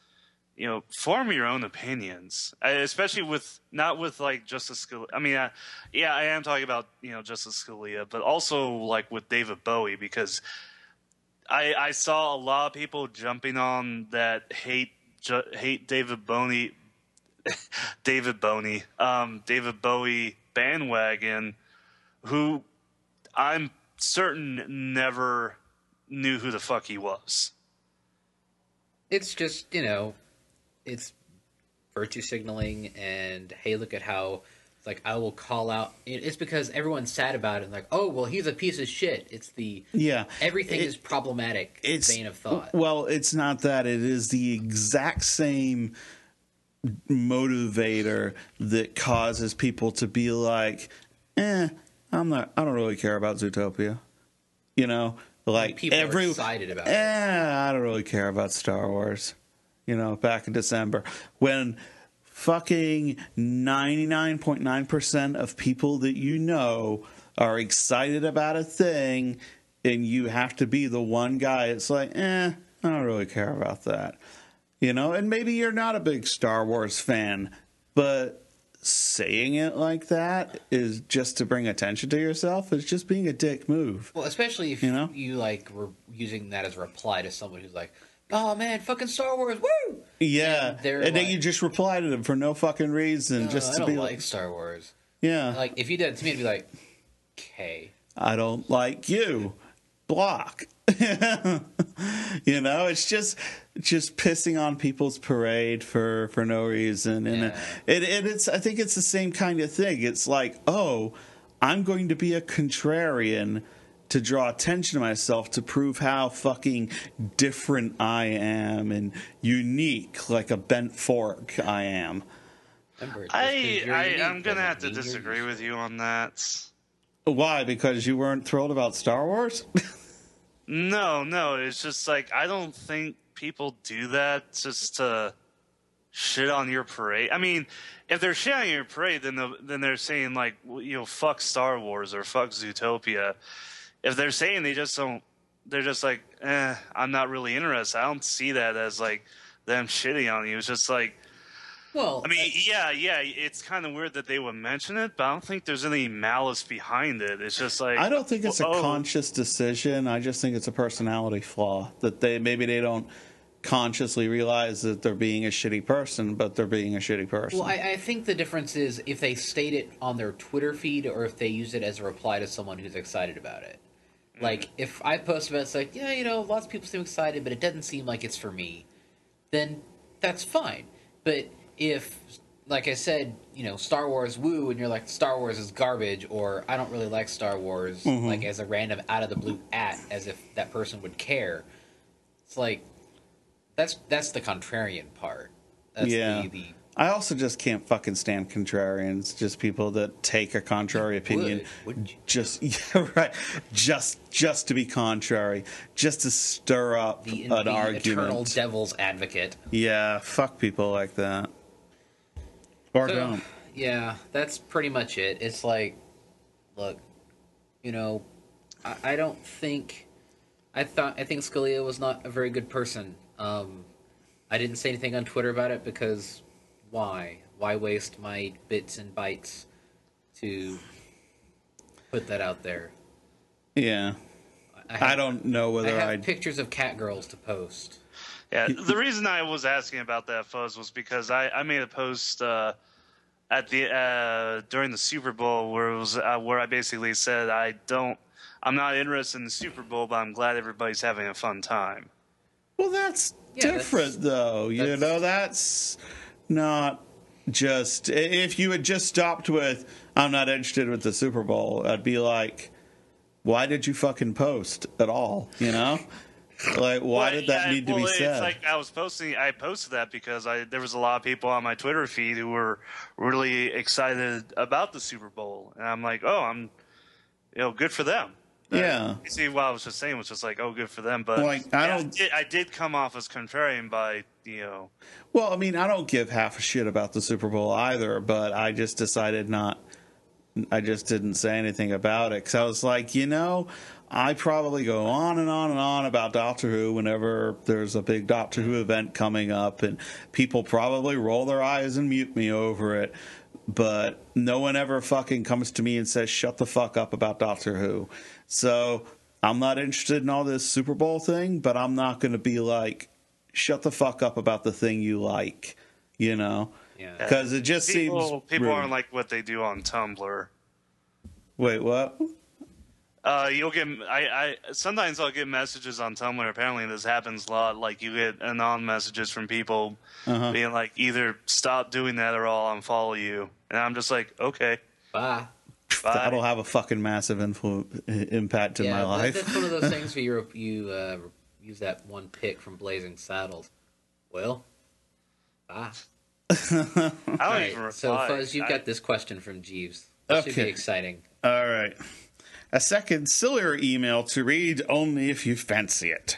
form your own opinions, especially not with like Justice Scalia. I mean, yeah, I am talking about Justice Scalia, but also like with David Bowie, because I saw a lot of people jumping on that hate David Bowie bandwagon, who I'm certain never knew who the fuck he was. It's just, it's virtue signaling, and hey, look at how it's like I will call out. It's because everyone's sad about it, and like, oh well, he's a piece of shit. It's the everything is problematic vein of thought. Well, it's not that. It is the exact same motivator that causes people to be like, I don't really care about Zootopia. Like people are excited about it. I don't really care about Star Wars. Back in December, when fucking 99.9% of people that are excited about a thing, and you have to be the one guy, it's like, I don't really care about that. And maybe you're not a big Star Wars fan, but saying it like that is just to bring attention to yourself. It's just being a dick move. Well, especially if you like were using that as a reply to someone who's like, oh man, fucking Star Wars, woo! Yeah, and then you just reply to them for no fucking reason, just to I be don't like Star Wars. Yeah, like if you did it to me, I'd be like, okay, I don't like you. Block. It's just pissing on people's parade for no reason, and it's I think it's the same kind of thing. It's like, oh, I'm going to be a contrarian to draw attention to myself, to prove how fucking different I am and unique, like a bent fork I am. I'm gonna have to disagree with you on that. Why? Because you weren't thrilled about Star Wars? No, it's just like, I don't think people do that just to shit on your parade. I mean, if they're shitting on your parade, then they're saying like, fuck Star Wars or fuck Zootopia. If they're saying they're just like, I'm not really interested, I don't see that as like them shitting on you. It's just like, well, I mean, yeah, it's kind of weird that they would mention it, but I don't think there's any malice behind it. It's just like, I don't think it's a conscious decision. I just think it's a personality flaw that they don't consciously realize that they're being a shitty person, but they're being a shitty person. Well, I think the difference is if they state it on their Twitter feed or if they use it as a reply to someone who's excited about it. Like, if I post about it, it's like, lots of people seem excited, but it doesn't seem like it's for me, then that's fine. But if, like I said, Star Wars woo, and you're like, Star Wars is garbage, or I don't really like Star Wars, like as a random out of the blue as if that person would care, it's like, that's the contrarian part. That's the I also just can't fucking stand contrarians, just people that take a contrary opinion, wouldn't you? Just to be contrary, just to stir up an argument. Eternal devil's advocate. Yeah, fuck people like that. Or don't. Yeah, that's pretty much it. It's like, look, I don't think, I think Scalia was not a very good person. I didn't say anything on Twitter about it because why? Why waste my bits and bytes to put that out there? Yeah. I don't know whether I have pictures of cat girls to post. Yeah, the reason I was asking about that, Fuzz, was because I made a post at the during the Super Bowl where it was where I basically said I'm not interested in the Super Bowl, but I'm glad everybody's having a fun time. Well, that's different, though. That's not just... If you had just stopped with, I'm not interested with the Super Bowl, I'd be like, why did you fucking post at all, Like, why did that need to be said? It's like I posted that because there was a lot of people on my Twitter feed who were really excited about the Super Bowl. And I'm like, I'm good for them. Yeah. You see, what I was just saying was just like, good for them. But like, I did come off as contrarian by, Well, I mean, I don't give half a shit about the Super Bowl either, but I just decided I just didn't say anything about it because I was like, I probably go on and on and on about Doctor Who whenever there's a big Doctor Who event coming up, and people probably roll their eyes and mute me over it. But no one ever fucking comes to me and says, shut the fuck up about Doctor Who. So I'm not interested in all this Super Bowl thing, but I'm not going to be like, shut the fuck up about the thing you like, you know? Because it just seems people rude. aren't like what they do on Tumblr. Wait, what? You'll get. I sometimes I'll get messages on Tumblr. Apparently, this happens a lot. Like you get anon messages from people being like, either stop doing that or I'll unfollow you. And I'm just like, okay, Bye. That'll have a fucking massive impact in my life. That's one of those things where you use that one pick from Blazing Saddles. Well, bye. I don't even reply. So, Fuzz, you've got this question from Jeeves. This should be exciting. All right. A second, sillier email to read only if you fancy it.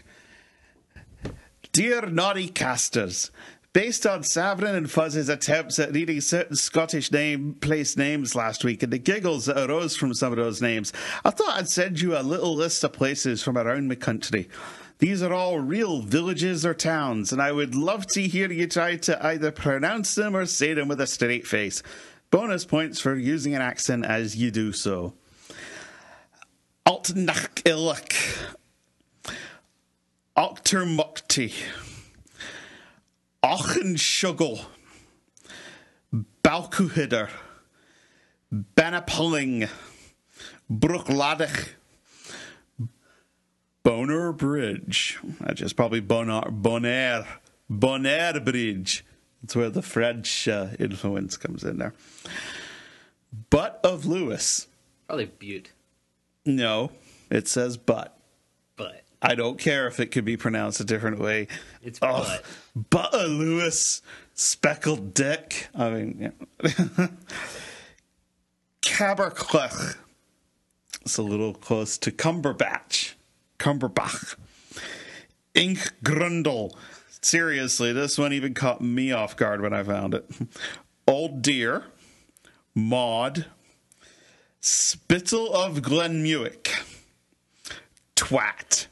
Dear Naughty Casters, based on Savrin and Fuzz's attempts at reading certain Scottish place names last week and the giggles that arose from some of those names, I thought I'd send you a little list of places from around the country. These are all real villages or towns, and I would love to hear you try to either pronounce them or say them with a straight face. Bonus points for using an accent as you do so. Altnachillik, Ochtermukti, Auchenshuggle, Balcuhidder, Banapulling, Brookladich, Bonar Bridge. That's just probably Bonair Bridge. That's where the French influence comes in there. Butt of Lewis. Probably Butte. No, it says butt. But I don't care if it could be pronounced a different way. It's butt. Butt of Lewis. Speckled dick. I mean, yeah. Caberclech. It's a little close to Cumberbatch. Cumberbach. Ink Grundle. Seriously, this one even caught me off guard when I found it. Old Deer. Maud. Spittle of Glenmuick. Twat.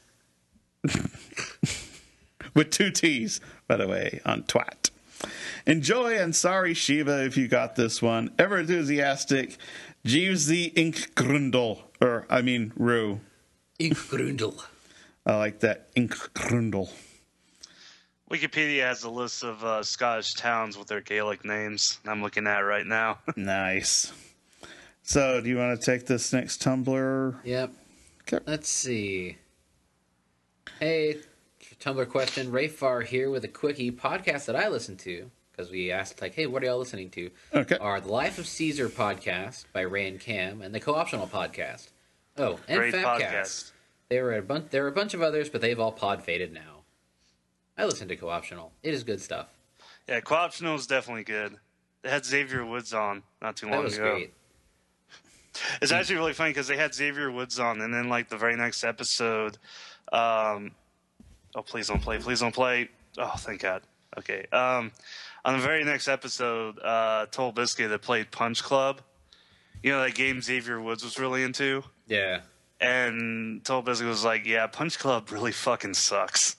With 2 T's, by the way, on twat. Enjoy, and sorry, Shiva, if you got this one. Ever enthusiastic, Jeeves the Ink Grundle. Rue. Ink Grundle. I like that. Ink Grundle. Wikipedia has a list of Scottish towns with their Gaelic names. I'm looking at it right now. Nice. So, do you want to take this next Tumblr? Yep. Okay. Let's see. Hey, Tumblr question. Rayfar here with a quickie. Podcast that I listen to, because we asked, like, hey, what are y'all listening to? Okay. Are the Life of Caesar podcast by Ray and Cam and the Co-Optional podcast. Oh, and Great Fabcast. podcast. There were a bunch of others, but they've all pod faded now. I listen to Co-Optional. It is good stuff. Yeah, Co-Optional is definitely good. They had Xavier Woods on not too long That was ago. great. It's actually really funny because they had Xavier Woods on, and then like the very next episode, oh please don't play. Oh, thank God. Okay. On the very next episode, Toll Biscuit that played Punch Club. You know that game Xavier Woods was really into? Yeah. And Toll Biscuit was like, yeah, Punch Club really fucking sucks.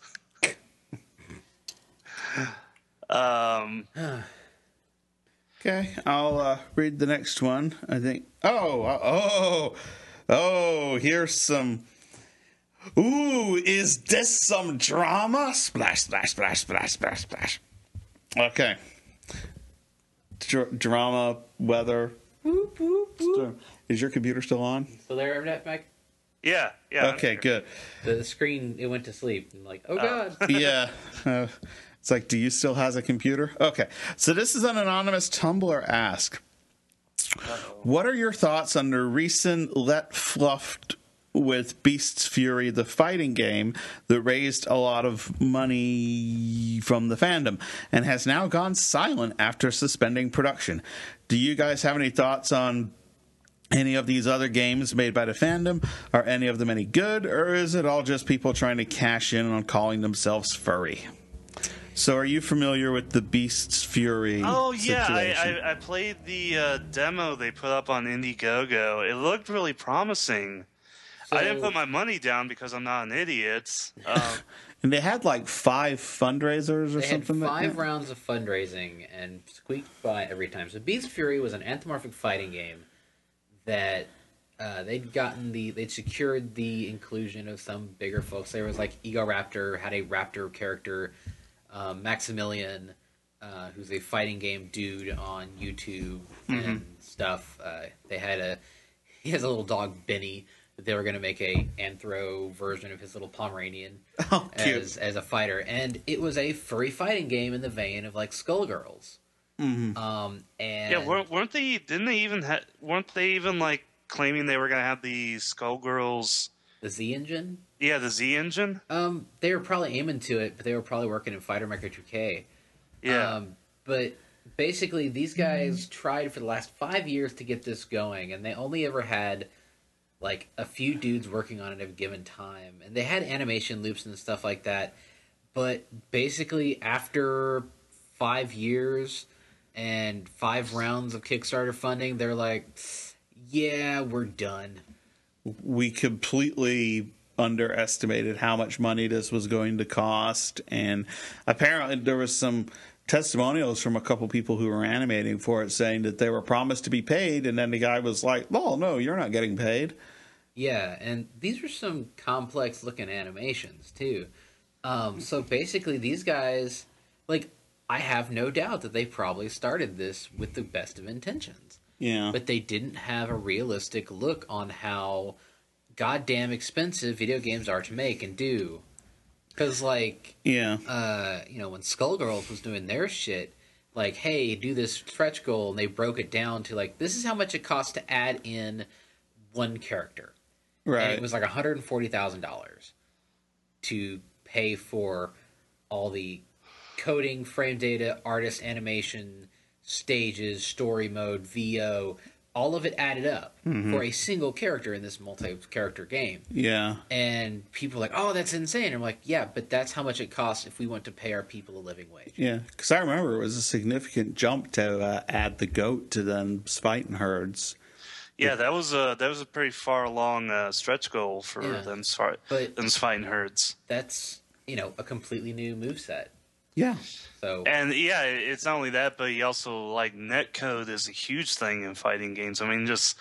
Okay, I'll read the next one. I think. Here's some. Ooh, is this some drama? Splash, splash, splash, splash, splash, splash. Okay. Drama, weather. Whoop, whoop, whoop. Is your computer still on? So there, Mac? Yeah. Okay, good. The screen, it went to sleep. I'm like, oh, God. Yeah. It's like, do you still have a computer? Okay. So this is an anonymous Tumblr ask. What are your thoughts on the recent Let Fluffed with Beast's Fury, the fighting game that raised a lot of money from the fandom and has now gone silent after suspending production? Do you guys have any thoughts on any of these other games made by the fandom? Are any of them any good, or is it all just people trying to cash in on calling themselves furry? So are you familiar with the Beast's Fury situation? I played the demo they put up on Indiegogo. It looked really promising. So, I didn't put my money down because I'm not an idiot. And they had like 5 fundraisers or they something. had 5 like that. rounds of fundraising and squeaked by every time. So Beast Fury was an anthropomorphic fighting game that they'd secured the inclusion of some bigger folks. There was like Ego Raptor had a raptor character, Maximilian, who's a fighting game dude on YouTube and stuff. He has a little dog Benny that they were going to make a anthro version of his little Pomeranian as a fighter, and it was a furry fighting game in the vein of like Skullgirls. And weren't they? Didn't they even? Weren't they even like claiming they were going to have the Skullgirls? The Z engine? Yeah, the Z engine. They were probably aiming to it, but they were probably working in Fighter Maker 2K. Yeah. But basically, these guys tried for the last 5 years to get this going, and they only ever had like a few dudes working on it at a given time, and they had animation loops and stuff like that. But basically, after 5 years and 5 rounds of Kickstarter funding, they're like, "Yeah, we're done." We completely underestimated how much money this was going to cost, and apparently there was some testimonials from a couple people who were animating for it saying that they were promised to be paid, and then the guy was like, "Oh no, you're not getting paid." Yeah, and these were some complex looking animations too. So basically, these guys, like, I have no doubt that they probably started this with the best of intentions. Yeah. But they didn't have a realistic look on how goddamn expensive video games are to make and do. Because, like, Yeah. when Skullgirls was doing their shit, like, hey, do this stretch goal, and they broke it down to, like, this is how much it costs to add in one character. Right. And it was like $140,000 to pay for all the coding, frame data, artist animation, stages, story mode, VO, all of it added up for a single character in this multi-character game. Yeah. And people are like, oh, that's insane. I'm like, yeah, but that's how much it costs if we want to pay our people a living wage. Yeah, because I remember it was a significant jump to add the goat to them fighting herds. Yeah, that was a pretty far along stretch goal for them fighting herds. That's a completely new moveset. Yeah. So and yeah, it's not only that, but you also like netcode is a huge thing in fighting games. I mean, just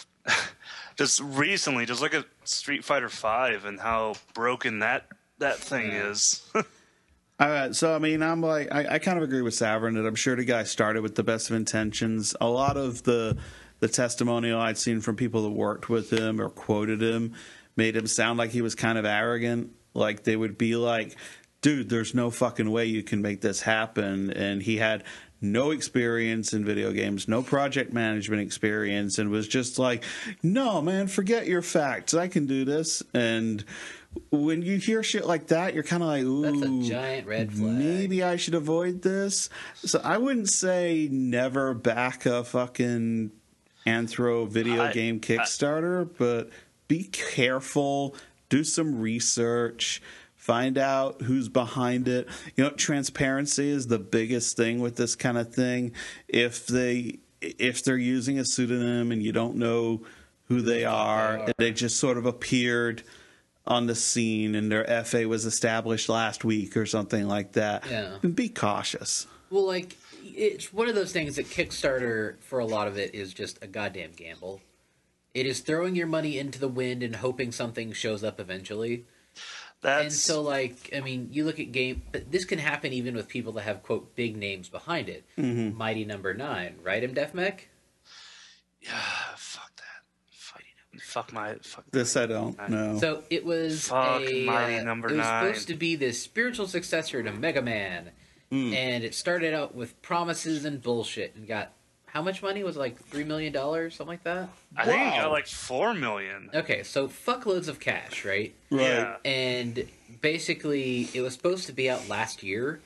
recently, just look at Street Fighter V and how broken that thing is. So I mean, I'm like, I kind of agree with Savrin that I'm sure the guy started with the best of intentions. A lot of the testimonial I'd seen from people that worked with him or quoted him made him sound like he was kind of arrogant. Like they would be like, dude, there's no fucking way you can make this happen. And he had no experience in video games, no project management experience, and was just like, no, man, forget your facts. I can do this. And when you hear shit like that, you're kind of like, ooh, that's a giant red flag. Maybe I should avoid this. So I wouldn't say never back a fucking Anthro video game Kickstarter, but be careful, do some research, find out who's behind it. Transparency is the biggest thing with this kind of thing. If they're using a pseudonym and you don't know who they are, and they just sort of appeared on the scene and their FA was established last week or something like that, be cautious. Well, like, it's one of those things that Kickstarter, for a lot of it, is just a goddamn gamble. It is throwing your money into the wind and hoping something shows up eventually. And so, like, I mean, you look at but this can happen even with people that have, quote, big names behind it. Mm-hmm. Mighty Number 9, right, MDefMech? Yeah, fuck that. Fuck this I don't know. So it was Mighty Number 9. It was supposed to be this spiritual successor to Mega Man. And it started out with promises and bullshit and got, how much money? Was it like $3 million, something like that? I think it got like $4 million. Okay, so fuckloads of cash, right? Right. Yeah. And basically, it was supposed to be out last year.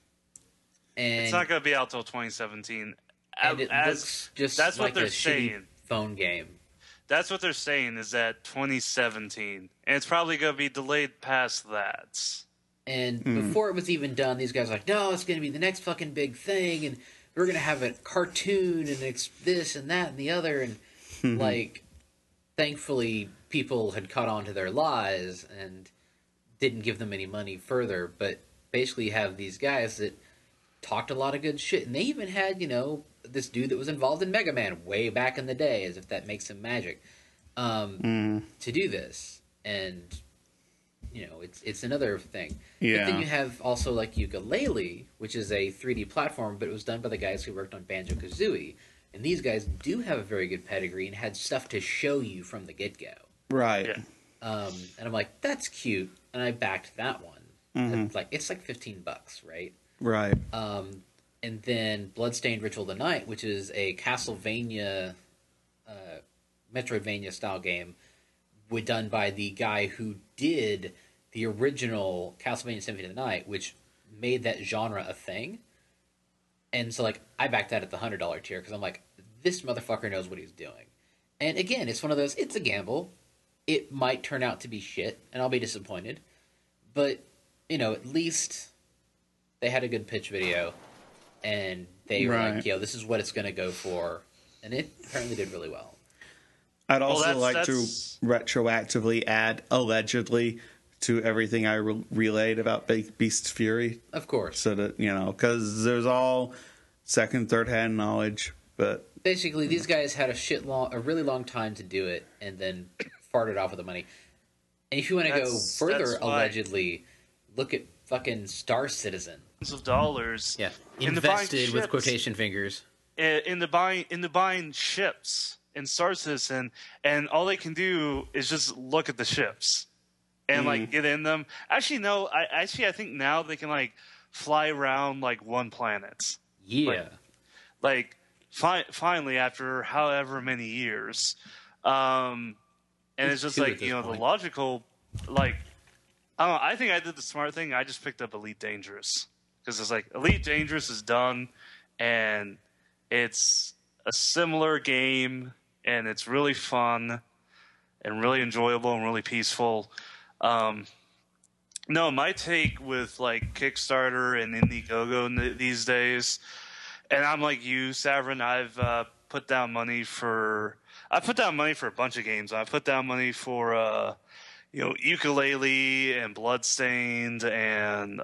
And it's not going to be out till 2017. And it looks just that's like what they're a saying. shitty phone game. That's what they're saying is that 2017. And it's probably going to be delayed past that. And before it was even done, these guys were like, no, it's going to be the next fucking big thing, and we're going to have a cartoon, and it's this and that and the other. And, like, thankfully, people had caught on to their lies and didn't give them any money further. But basically, you have these guys that talked a lot of good shit, and they even had, this dude that was involved in Mega Man way back in the day, as if that makes him magic, to do this. And it's another thing. Yeah. But then you have also like Yooka-Laylee, which is a 3D platform, but it was done by the guys who worked on Banjo-Kazooie. And these guys do have a very good pedigree and had stuff to show you from the get-go. Right. Yeah. And I'm like, that's cute. And I backed that one. And it's like $15, right? Right. And then Bloodstained Ritual of the Night, which is a Castlevania, Metroidvania-style game, done by the guy who did the original Castlevania Symphony of the Night, which made that genre a thing. And so, I backed that at the $100 tier, because I'm like, this motherfucker knows what he's doing. And again, it's one of those, it's a gamble. It might turn out to be shit, and I'll be disappointed. But, at least they had a good pitch video, and they were like, this is what it's going to go for. And it apparently did really well. I'd also like to retroactively add allegedly to everything I relayed about Beast's Fury. Of course. So that, because there's all second, third hand knowledge. But basically, these guys had a really long time to do it and then farted off with the money. And if you want to go further, allegedly, look at fucking Star Citizen. Of dollars. Yeah. Invested with quotation fingers. In the buying ships in Star Citizen, and all they can do is just look at the ships and get in them. Actually, no. I think now they can fly around one planet. Yeah. Finally, after however many years, and it's just the logical I don't know. I think I did the smart thing. I just picked up Elite Dangerous because it's Elite Dangerous is done, and it's a similar game. And it's really fun and really enjoyable and really peaceful. No, my take with Kickstarter and Indiegogo these days, and I'm like you, Savrin, I've put down money for a bunch of games. I put down money for Yooka-Laylee and Bloodstained and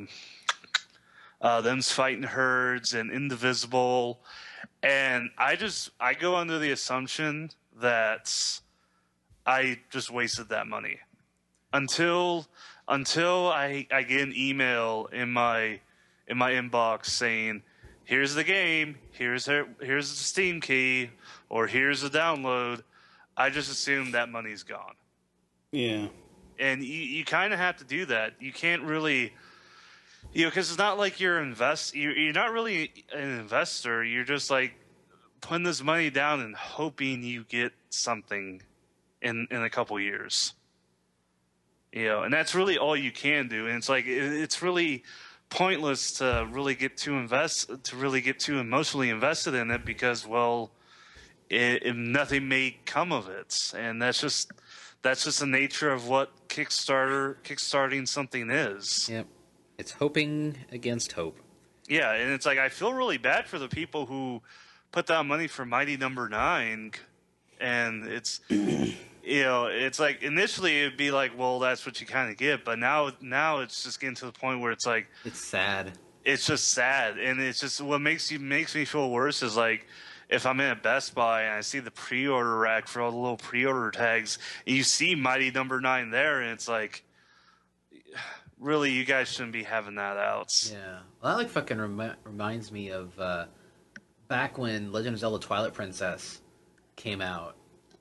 Them's Fighting Herds and Indivisible. And I go under the assumption that I just wasted that money until I get an email in my inbox saying, "Here's the game, here's the Steam key, or here's the download." I just assume that money's gone. Yeah, and you kind of have to do that. You can't really. Because it's not like you're not really an investor. You're just putting this money down and hoping you get something in a couple years. And that's really all you can do. And it's it's really pointless to really get too emotionally invested in it because, nothing may come of it. And that's just the nature of what kickstarting something is. Yep. It's hoping against hope. Yeah, and it's I feel really bad for the people who put down money for Mighty Number 9, and it's it's initially it'd be well, that's what you kind of get, but now it's just getting to the point where it's it's sad. It's just sad, and it's just what makes me feel worse is if I'm in a Best Buy and I see the pre-order rack for all the little pre-order tags, and you see Mighty Number 9 there, and it's really, you guys shouldn't be having that out. Yeah. Well, that fucking reminds me of back when Legend of Zelda Twilight Princess came out.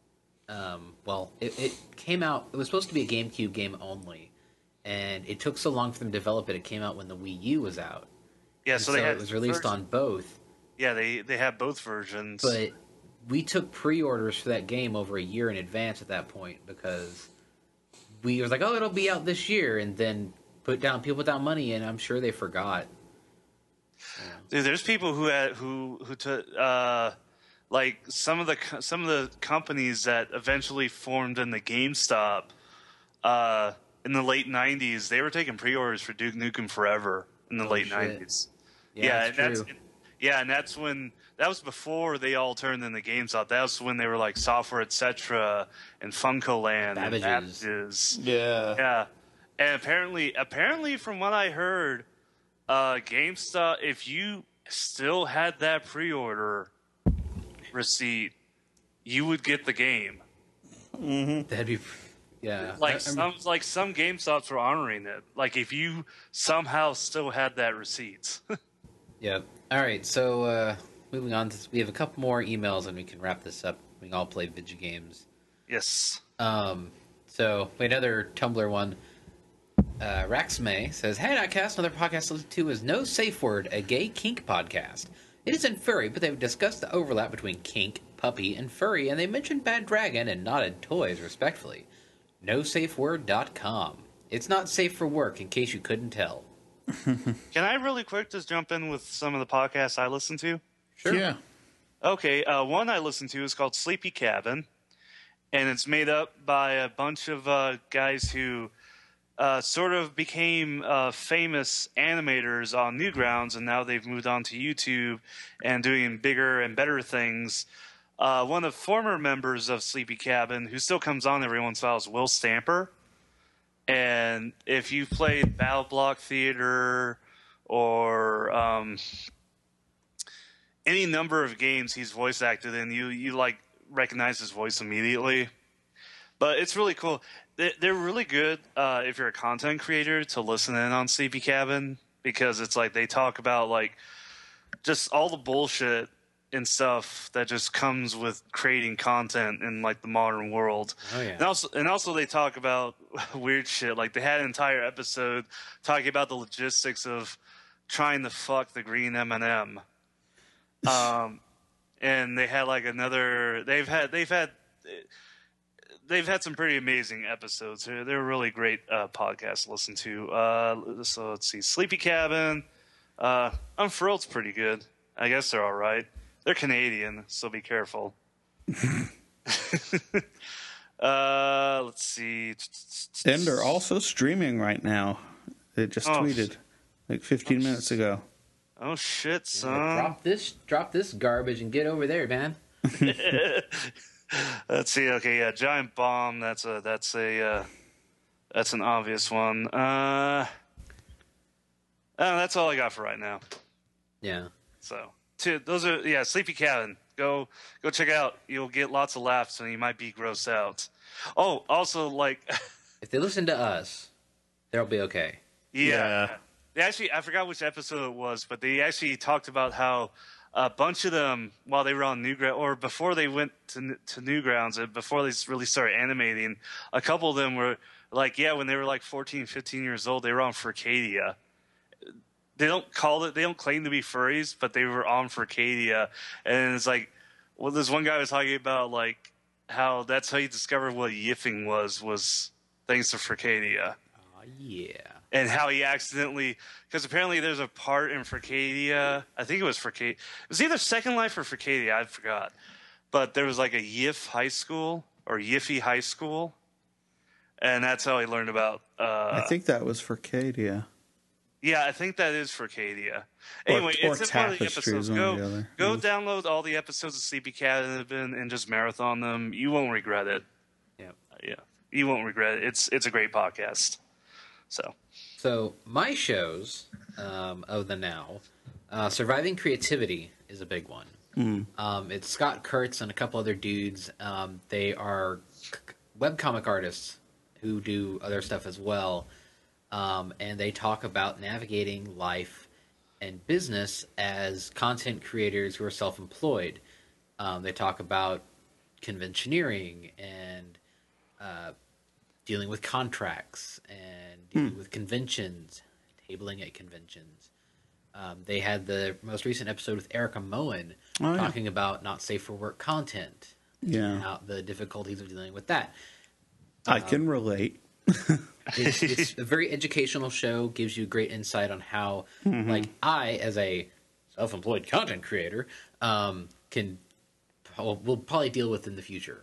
It came out, it was supposed to be a GameCube game only, and it took so long for them to develop it, it came out when the Wii U was out. Yeah, so it was released on both. Yeah, they have both versions. But we took pre-orders for that game over a year in advance at that point, because we was it'll be out this year, and then people put down money, and I'm sure they forgot. Yeah. Dude, there's people who took some of the companies that eventually formed in the GameStop in the late '90s. They were taking pre-orders for Duke Nukem Forever in the late '90s. Yeah, and that's when that was before they all turned into GameStop. That was when they were like Software Etc. and FuncoLand and Babbage's. Yeah. And apparently, from what I heard, GameStop, if you still had that pre-order receipt, you would get the game. Mm-hmm. That'd be, yeah. Some GameStops were honoring it. Like if you somehow still had that receipt. Yeah. All right. So moving on, we have a couple more emails, and we can wrap this up. We can all play video games. Yes. So another Tumblr one. Raxmay says, "Hey, Nightcast, another podcast to listen to is No Safe Word, a gay kink podcast. It isn't furry, but they've discussed the overlap between kink, puppy, and furry, and they mentioned Bad Dragon and Knotted Toys, respectfully. NoSafeWord.com. It's not safe for work, in case you couldn't tell." Can I really quick just jump in with some of the podcasts I listen to? Sure. Yeah. Okay, one I listen to is called Sleepy Cabin, and it's made up by a bunch of guys who sort of became famous animators on Newgrounds, and now they've moved on to YouTube and doing bigger and better things. One of the former members of Sleepy Cabin, who still comes on every once in a while, is Will Stamper. And if you've played Battle Block Theater or any number of games he's voice acted in, you like recognize his voice immediately. But it's really cool. They're really good if you're a content creator to listen in on Sleepy Cabin, because it's like they talk about like just all the bullshit and stuff that just comes with creating content in like the modern world. Oh yeah. And also they talk about weird shit. Like they had an entire episode talking about the logistics of trying to fuck the green M&M. And they had like another. They've had some pretty amazing episodes. They're a really great podcast to listen to. So let's see, Sleepy Cabin. Unfurled's pretty good. I guess they're all right. They're Canadian, so be careful. Let's see. And they're also streaming right now. They just tweeted like 15 minutes ago. Oh shit, son! Yeah, drop this garbage and get over there, man. Let's see. Okay, yeah, Giant Bomb. That's an obvious one. That's all I got for right now. Yeah. So, those are Sleepy Cabin. Go check out. You'll get lots of laughs, and you might be grossed out. Oh, also like, if they listen to us, they'll be okay. Yeah. They actually, I forgot which episode it was, but they actually talked about how a bunch of them, while they were on Newgrounds, or before they went to Newgrounds, and before they really started animating, a couple of them were like, when they were like 14, 15 years old, they were on Furcadia. They don't claim to be furries, but they were on Furcadia. And it's like, well, this one guy was talking about like how that's how he discovered what yiffing was thanks to Furcadia. Oh, yeah. And how he accidentally, because apparently there's a part in Furcadia, I think it was Furcadia. It was either Second Life or Furcadia, I forgot. But there was like a Yiff high school, or Yiffy high school. And that's how he learned about... I think that was Furcadia. Yeah, I think that is Furcadia. Anyway, it's in one of the episodes. Go download all the episodes of Sleepy Cabin and just marathon them. You won't regret it. Yeah, you won't regret it. It's a great podcast. So my shows of the now, Surviving Creativity is a big one. It's Scott Kurtz and a couple other dudes. They are webcomic artists who do other stuff as well. And they talk about navigating life and business as content creators who are self-employed. They talk about conventioneering and dealing with contracts and dealing with conventions, tabling at conventions. They had the most recent episode with Erica Moen talking about not safe for work content. Yeah. The difficulties of dealing with that. I can relate. It's a very educational show, gives you great insight on how, like, I, as a self-employed content creator, will probably deal with in the future.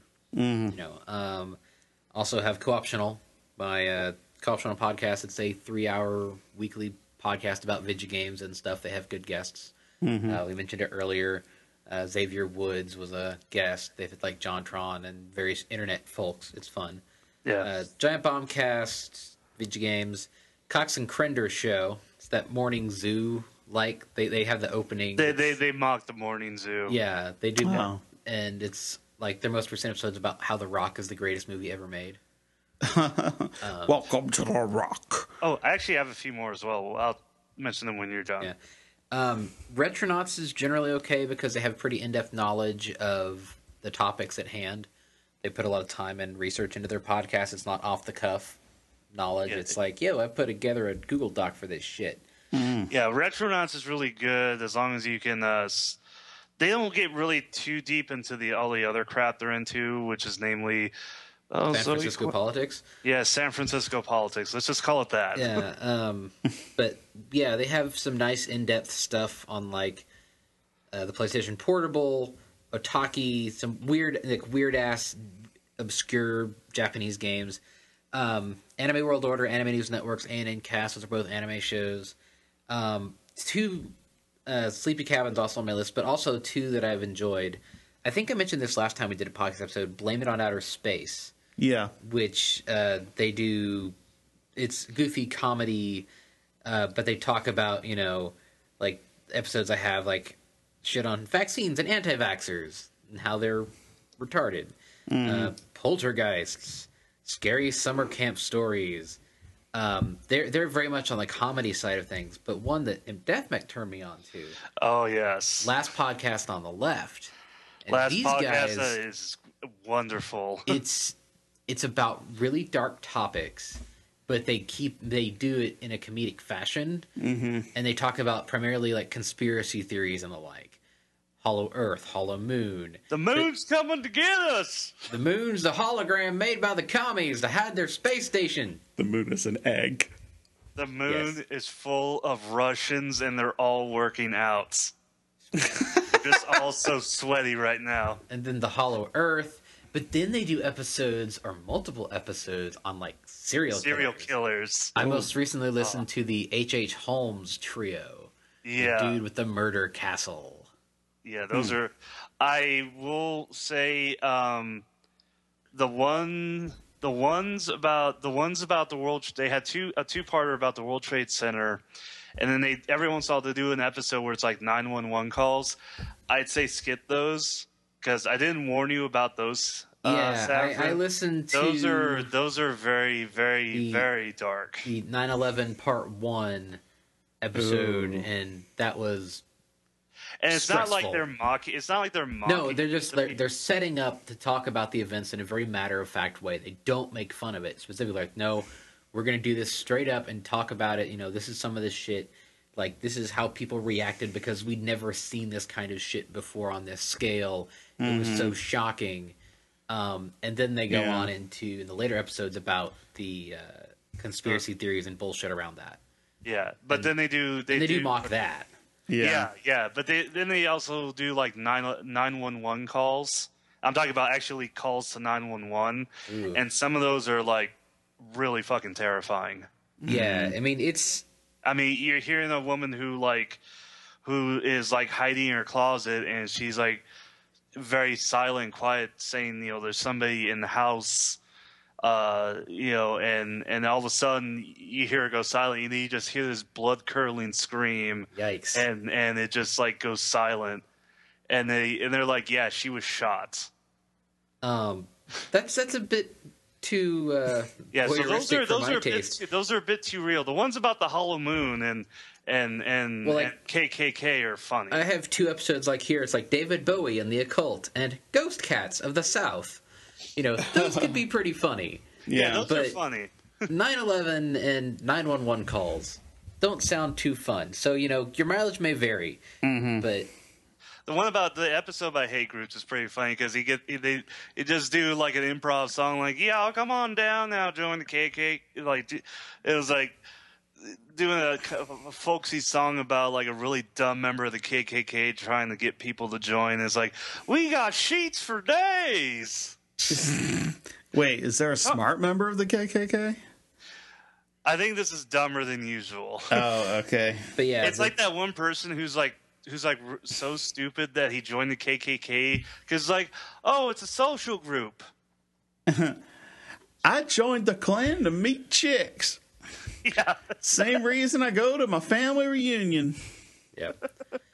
Also have Co-optional, my Co-optional podcast. It's a 3-hour weekly podcast about video games and stuff. They have good guests. We mentioned it earlier. Xavier Woods was a guest. They've had like JonTron and various internet folks. It's fun. Yeah. Giant Bombcast, video games, Cox and Krender show. It's that morning zoo. Like they have the opening. They mock the morning zoo. Yeah, they do. Wow. And it's like their most recent episode's about how The Rock is the greatest movie ever made. Welcome to The Rock. Oh, I actually have a few more as well. I'll mention them when you're done. Yeah. Retronauts is generally okay because they have pretty in-depth knowledge of the topics at hand. They put a lot of time and research into their podcast. It's not off-the-cuff knowledge. Yeah, It's like, I put together a Google Doc for this shit. Yeah, Retronauts is really good as long as you can. They don't get really too deep into all the other crap they're into, which is namely San Francisco politics. Yeah, San Francisco politics. Let's just call it that. Yeah, but yeah, they have some nice in-depth stuff on like the PlayStation Portable, Otaki, some weird ass obscure Japanese games. Anime World Order, Anime News Networks, and Cast, those are both anime shows. Two Sleepy Cabin's also on my list, but also two that I've enjoyed. I think I mentioned this last time we did a podcast episode, Blame It on Outer Space. Yeah. Which they do, it's goofy comedy, but they talk about, like episodes I have, like shit on vaccines and anti-vaxxers and how they're retarded. Poltergeists, scary summer camp stories. They're very much on the comedy side of things, but one that Deathmech turned me on to. Oh, yes. Last Podcast on the Left. And Last these podcast guys, is wonderful. it's about really dark topics, but they do it in a comedic fashion, and they talk about primarily like conspiracy theories and the like. Hollow Earth, Hollow Moon. The moon's coming to get us! The moon's the hologram made by the commies to hide their space station. The moon is an egg. The moon is full of Russians, and they're all working out. They're just all so sweaty right now. And then the Hollow Earth. But then they do episodes or multiple episodes on like serial killers. I most recently listened to the H.H. Holmes trio. Yeah. The dude with the murder castle. Yeah, those are. I will say the ones about the world. They had a two-parter about the World Trade Center, and then every once in a while they do an episode where it's like 911 calls. I'd say skip those because I didn't warn you about those. I listened to those are very very very dark. The 9/11 Part 1 episode, and that was. And it's stressful. not like they're mocking. It's not like they're mocking. No, they're setting up to talk about the events in a very matter of fact way. They don't make fun of it specifically. Like, no, we're going to do this straight up and talk about it. This is some of this shit. Like, this is how people reacted because we'd never seen this kind of shit before on this scale. It was so shocking. And then they go on into in the later episodes about the conspiracy theories and bullshit around that. Yeah, but then they do mock that. Yeah. But they also do like 911 calls. I'm talking about actually calls to 911, and some of those are like really fucking terrifying. Yeah, I mean you're hearing a woman who is like hiding in her closet, and she's like very silent, quiet, saying, there's somebody in the house, and all of a sudden you hear her go silent, and then you just hear this blood curdling scream. Yikes! And it just like goes silent, and they're like, yeah, she was shot. That's a bit too voyeuristic for my taste. Those are a bit too real. The ones about the Hollow Moon and KKK are funny. I have two episodes like here. It's like David Bowie and the Occult and Ghost Cats of the South. Those could be pretty funny. Yeah, those are funny. 9/11 and 911 calls don't sound too fun. So, your mileage may vary, but the one about the episode by Hate Groups is pretty funny because they just do like an improv song like, yeah, come on down now, join the KKK. Like, it was like doing a folksy song about like a really dumb member of the KKK trying to get people to join. It's like, we got sheets for days. Wait, is there a smart member of the KKK? I think this is dumber than usual. Oh, okay. But yeah, it's like that one person who's like so stupid that he joined the KKK because like, oh, it's a social group. I joined the Klan to meet chicks. Yeah. Same reason I go to my family reunion. Yep.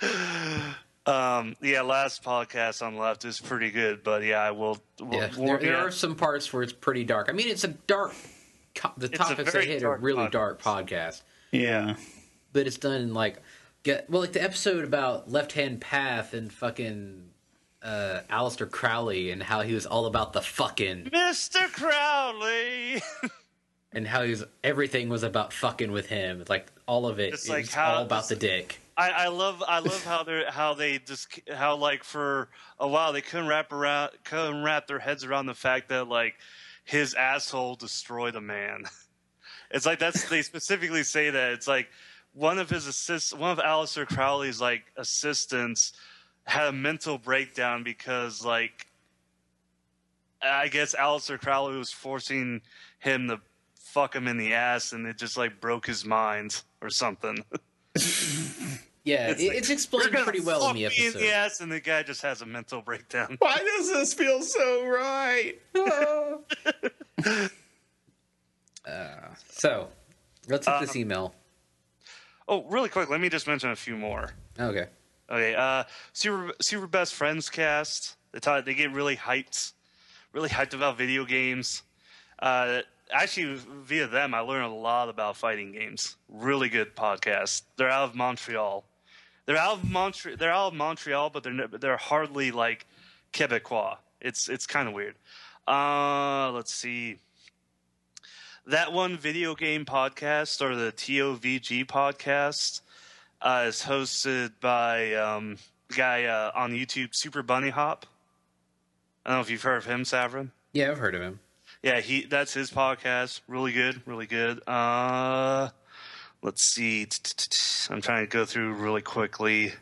Last podcast on left is pretty good, but yeah, there are some parts where it's pretty dark. I mean, it's a dark. The topics they hit are really dark podcast. Yeah, but it's done in like the episode about Left Hand Path and fucking Aleister Crowley and how he was all about the fucking Mr. Crowley. And how everything was about fucking with him. It's like all of it. It's like all about the dick. I love how like for a while they couldn't wrap their heads around the fact that like his asshole destroyed a man. It's like they specifically say that. It's like one of Aleister Crowley's like assistants had a mental breakdown because like I guess Aleister Crowley was forcing him to fuck him in the ass, and it just like broke his mind or something. Yeah, it's explained pretty well in the episode. In the ass, and the guy just has a mental breakdown. Why does this feel so right? So, let's hit this email. Oh, really quick, let me just mention a few more. Okay. Super Best Friends cast. They get really hyped about video games. Actually, via them, I learned a lot about fighting games. Really good podcast. They're out of Montreal. They're out of Montreal, but they're hardly like Quebecois. It's kind of weird. Let's see. That one video game podcast, or the TOVG podcast, is hosted by a guy on YouTube, Super Bunny Hop. I don't know if you've heard of him, Savrin. Yeah, I've heard of him. Yeah, that's his podcast. Really good, really good. Let's see. I'm trying to go through really quickly.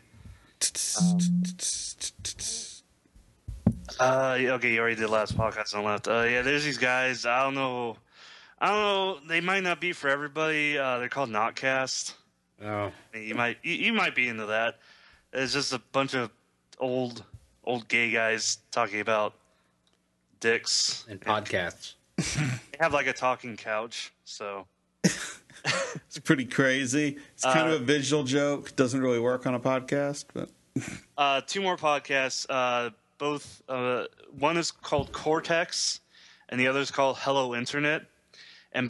Okay, you already did last podcast on left. There's these guys. I don't know. They might not be for everybody. They're called Notcast. Oh, you might be into that. It's just a bunch of old gay guys talking about dicks and podcasts. They have like a talking couch, so it's pretty crazy. It's kind of a visual joke. Doesn't really work on a podcast, but two more podcasts. Both one is called Cortex, and the other is called Hello Internet. And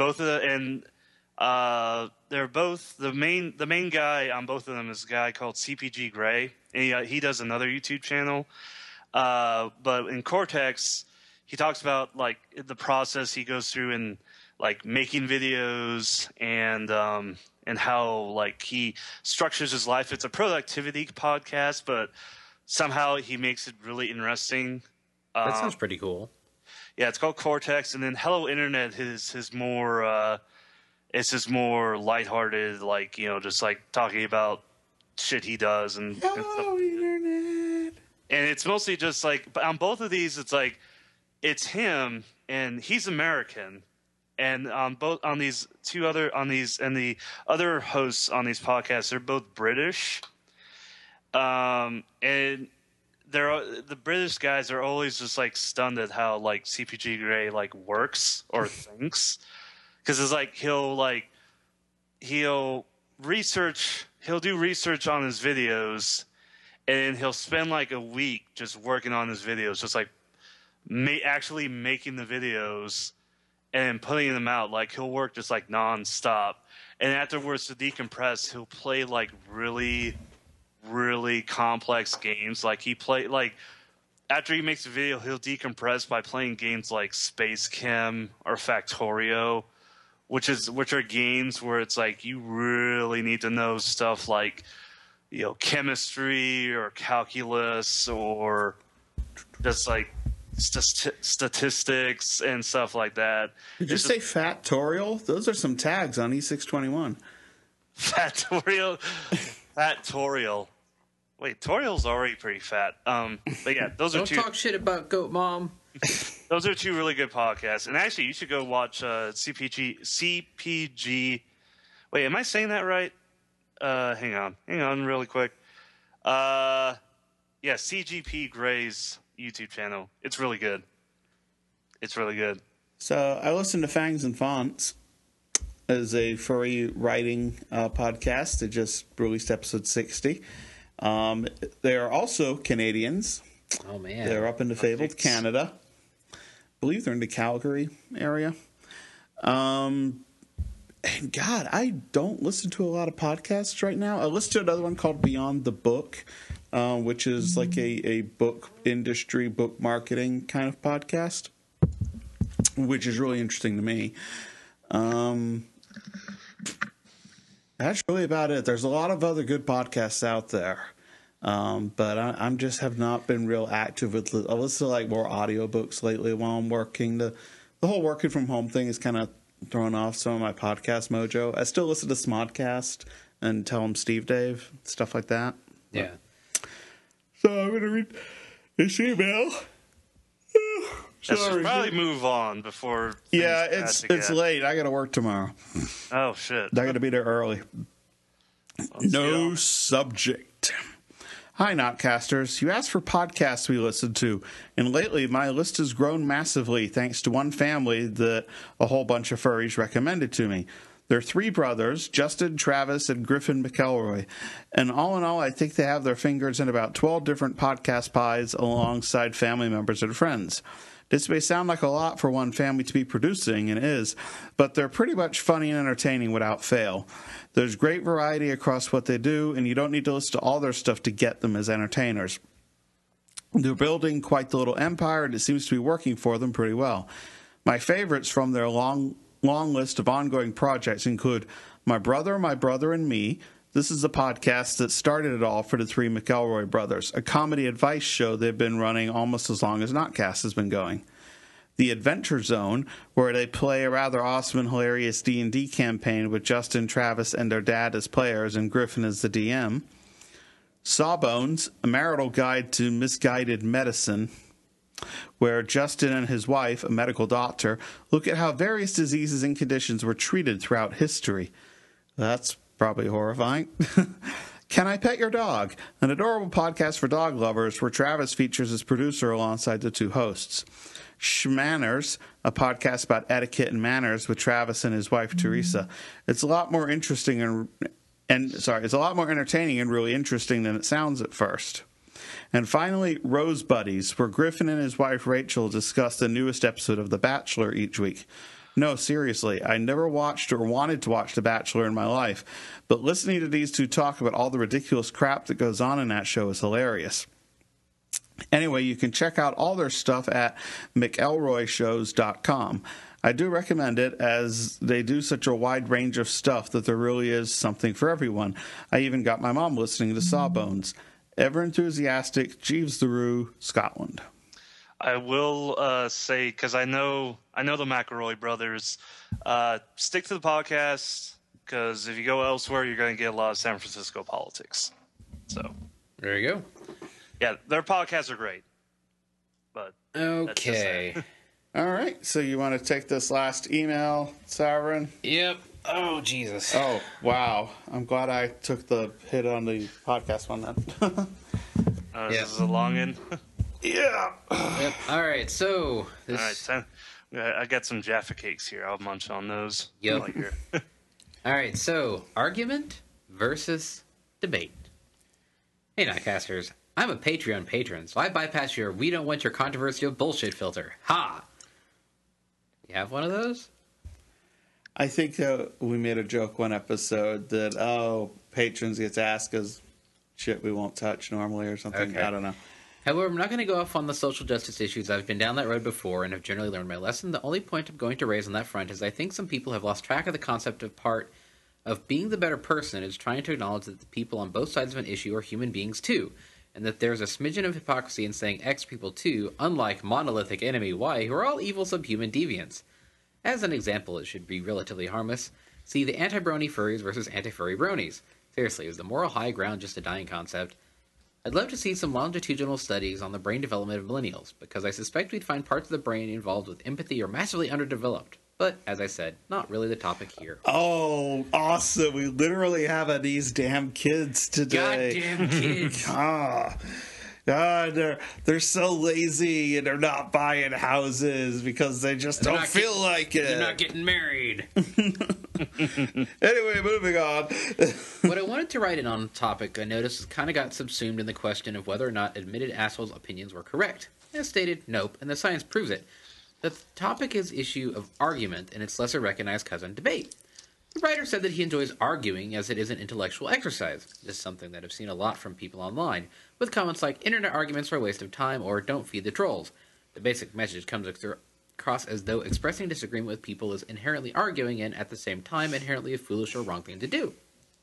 they're both the main guy on both of them is a guy called CPG Grey, and he does another YouTube channel. But in Cortex, he talks about like the process he goes through in like making videos and how like he structures his life. It's a productivity podcast, but somehow he makes it really interesting. That sounds pretty cool. Yeah, it's called Cortex, and then Hello Internet is more it's just more lighthearted, like, you know, just like talking about shit he does and Hello Internet. And it's mostly just like on both of these, it's like it's him and he's American, and on these and the other hosts on these podcasts, they're both British, and the British guys are always just like stunned at how like CPG Grey like works or thinks, because it's like he'll do research on his videos, and he'll spend like a week just working on his videos, just like actually making the videos and putting them out. Like he'll work just like nonstop, and afterwards to decompress, he'll play like really complex games. Like after he makes a video, he'll decompress by playing games like Space Chem or Factorio, which are games where it's like you really need to know stuff like, you know, chemistry or calculus or just like statistics and stuff like that. Did you say Factorial? Those are some tags on E621. Factorial. Wait, Toriel's already pretty fat. But yeah, those are two. Don't talk shit about Goat Mom. Those are two really good podcasts. And actually, you should go watch CPG. Wait, am I saying that right? Hang on really quick. Yeah, CGP Gray's YouTube channel. It's really good. It's really good. So I listen to Fangs and Fonts as a furry writing podcast. They just released episode 60. They are also Canadians. Oh, man. They're up in the fabled Canada. I believe they're in the Calgary area. And God, I don't listen to a lot of podcasts right now. I listen to another one called Beyond the Book, which is like a book industry, book marketing kind of podcast, which is really interesting to me. That's really about it. There's a lot of other good podcasts out there. But I'm just have not been real active with. I listen to like more audiobooks lately while I'm working. The whole working from home thing is kind of throwing off some of my podcast mojo. I still listen to Smodcast and Tell 'em Steve Dave, stuff like that. Yeah. So I'm gonna read this email. I should probably move on before. Yeah, it's late. I got to work tomorrow. Oh shit! I got to be there early. No subject. Hi, Notcasters. You asked for podcasts we listen to, and lately my list has grown massively thanks to one family that a whole bunch of furries recommended to me. They're three brothers, Justin, Travis, and Griffin McElroy, and all in all, I think they have their fingers in about 12 different podcast pies alongside family members and friends. This may sound like a lot for one family to be producing, and it is, but they're pretty much funny and entertaining without fail. There's great variety across what they do, and you don't need to listen to all their stuff to get them as entertainers. They're building quite the little empire, and it seems to be working for them pretty well. My favorites from their long list of ongoing projects include My Brother, and Me. This is a podcast that started it all for the three McElroy brothers, a comedy advice show they've been running almost as long as Notcast has been going. The Adventure Zone, where they play a rather awesome and hilarious D&D campaign with Justin, Travis, and their dad as players, and Griffin as the DM. Sawbones, a marital guide to misguided medicine, where Justin and his wife, a medical doctor, look at how various diseases and conditions were treated throughout history. That's probably horrifying. Can I Pet Your Dog? An adorable podcast for dog lovers where Travis features as producer alongside the two hosts. Schmanners, a podcast about etiquette and manners with Travis and his wife Teresa. It's a lot more interesting it's a lot more entertaining and really interesting than it sounds at first. And finally, Rose Buddies, where Griffin and his wife Rachel discuss the newest episode of The Bachelor each week. No, seriously, I never watched or wanted to watch The Bachelor in my life, but listening to these two talk about all the ridiculous crap that goes on in that show is hilarious. Anyway, you can check out all their stuff at McElroyshows.com. I do recommend it, as they do such a wide range of stuff that there really is something for everyone. I even got my mom listening to Sawbones. Ever enthusiastic, Jeeves LaRue, Scotland. I will say, because I know the McElroy brothers, stick to the podcast, because if you go elsewhere, you're going to get a lot of San Francisco politics. So there you go. Yeah, their podcasts are great. But okay. All right, so you want to take this last email, Sauron? Yep. Oh, Jesus. Oh, wow. I'm glad I took the hit on the podcast one then. This is a long one. Yeah. Yep. All right, so... All right, I got some Jaffa cakes here. I'll munch on those. Yep. All right, so argument versus debate. Hey, Notcasters. I'm a Patreon patron, so I bypass your we don't want your controversial bullshit filter. Ha! You have one of those? I think we made a joke one episode that, patrons get to ask us shit we won't touch normally or something. Okay. I don't know. However, I'm not going to go off on the social justice issues. I've been down that road before and have generally learned my lesson. The only point I'm going to raise on that front is I think some people have lost track of the concept of part of being the better person is trying to acknowledge that the people on both sides of an issue are human beings too, and that there's a smidgen of hypocrisy in saying X people too, unlike monolithic enemy Y, who are all evil subhuman deviants. As an example, it should be relatively harmless. See the anti-brony furries versus anti-furry bronies. Seriously, is the moral high ground just a dying concept? I'd love to see some longitudinal studies on the brain development of millennials, because I suspect we'd find parts of the brain involved with empathy are massively underdeveloped. But, as I said, not really the topic here. Oh, awesome. We literally have these damn kids today. Goddamn kids. God, they're so lazy and they're not buying houses because they just don't feel like it. They're not getting married. Anyway, moving on. What I wanted to write in on the topic, I noticed, kind of got subsumed in the question of whether or not admitted assholes' opinions were correct. As stated, nope, and the science proves it. The topic is issue of argument and its lesser recognized cousin, debate. The writer said that he enjoys arguing as it is an intellectual exercise. This is something that I've seen a lot from people online, with comments like, internet arguments are a waste of time, or don't feed the trolls. The basic message comes across as though expressing disagreement with people is inherently arguing and, at the same time, inherently a foolish or wrong thing to do.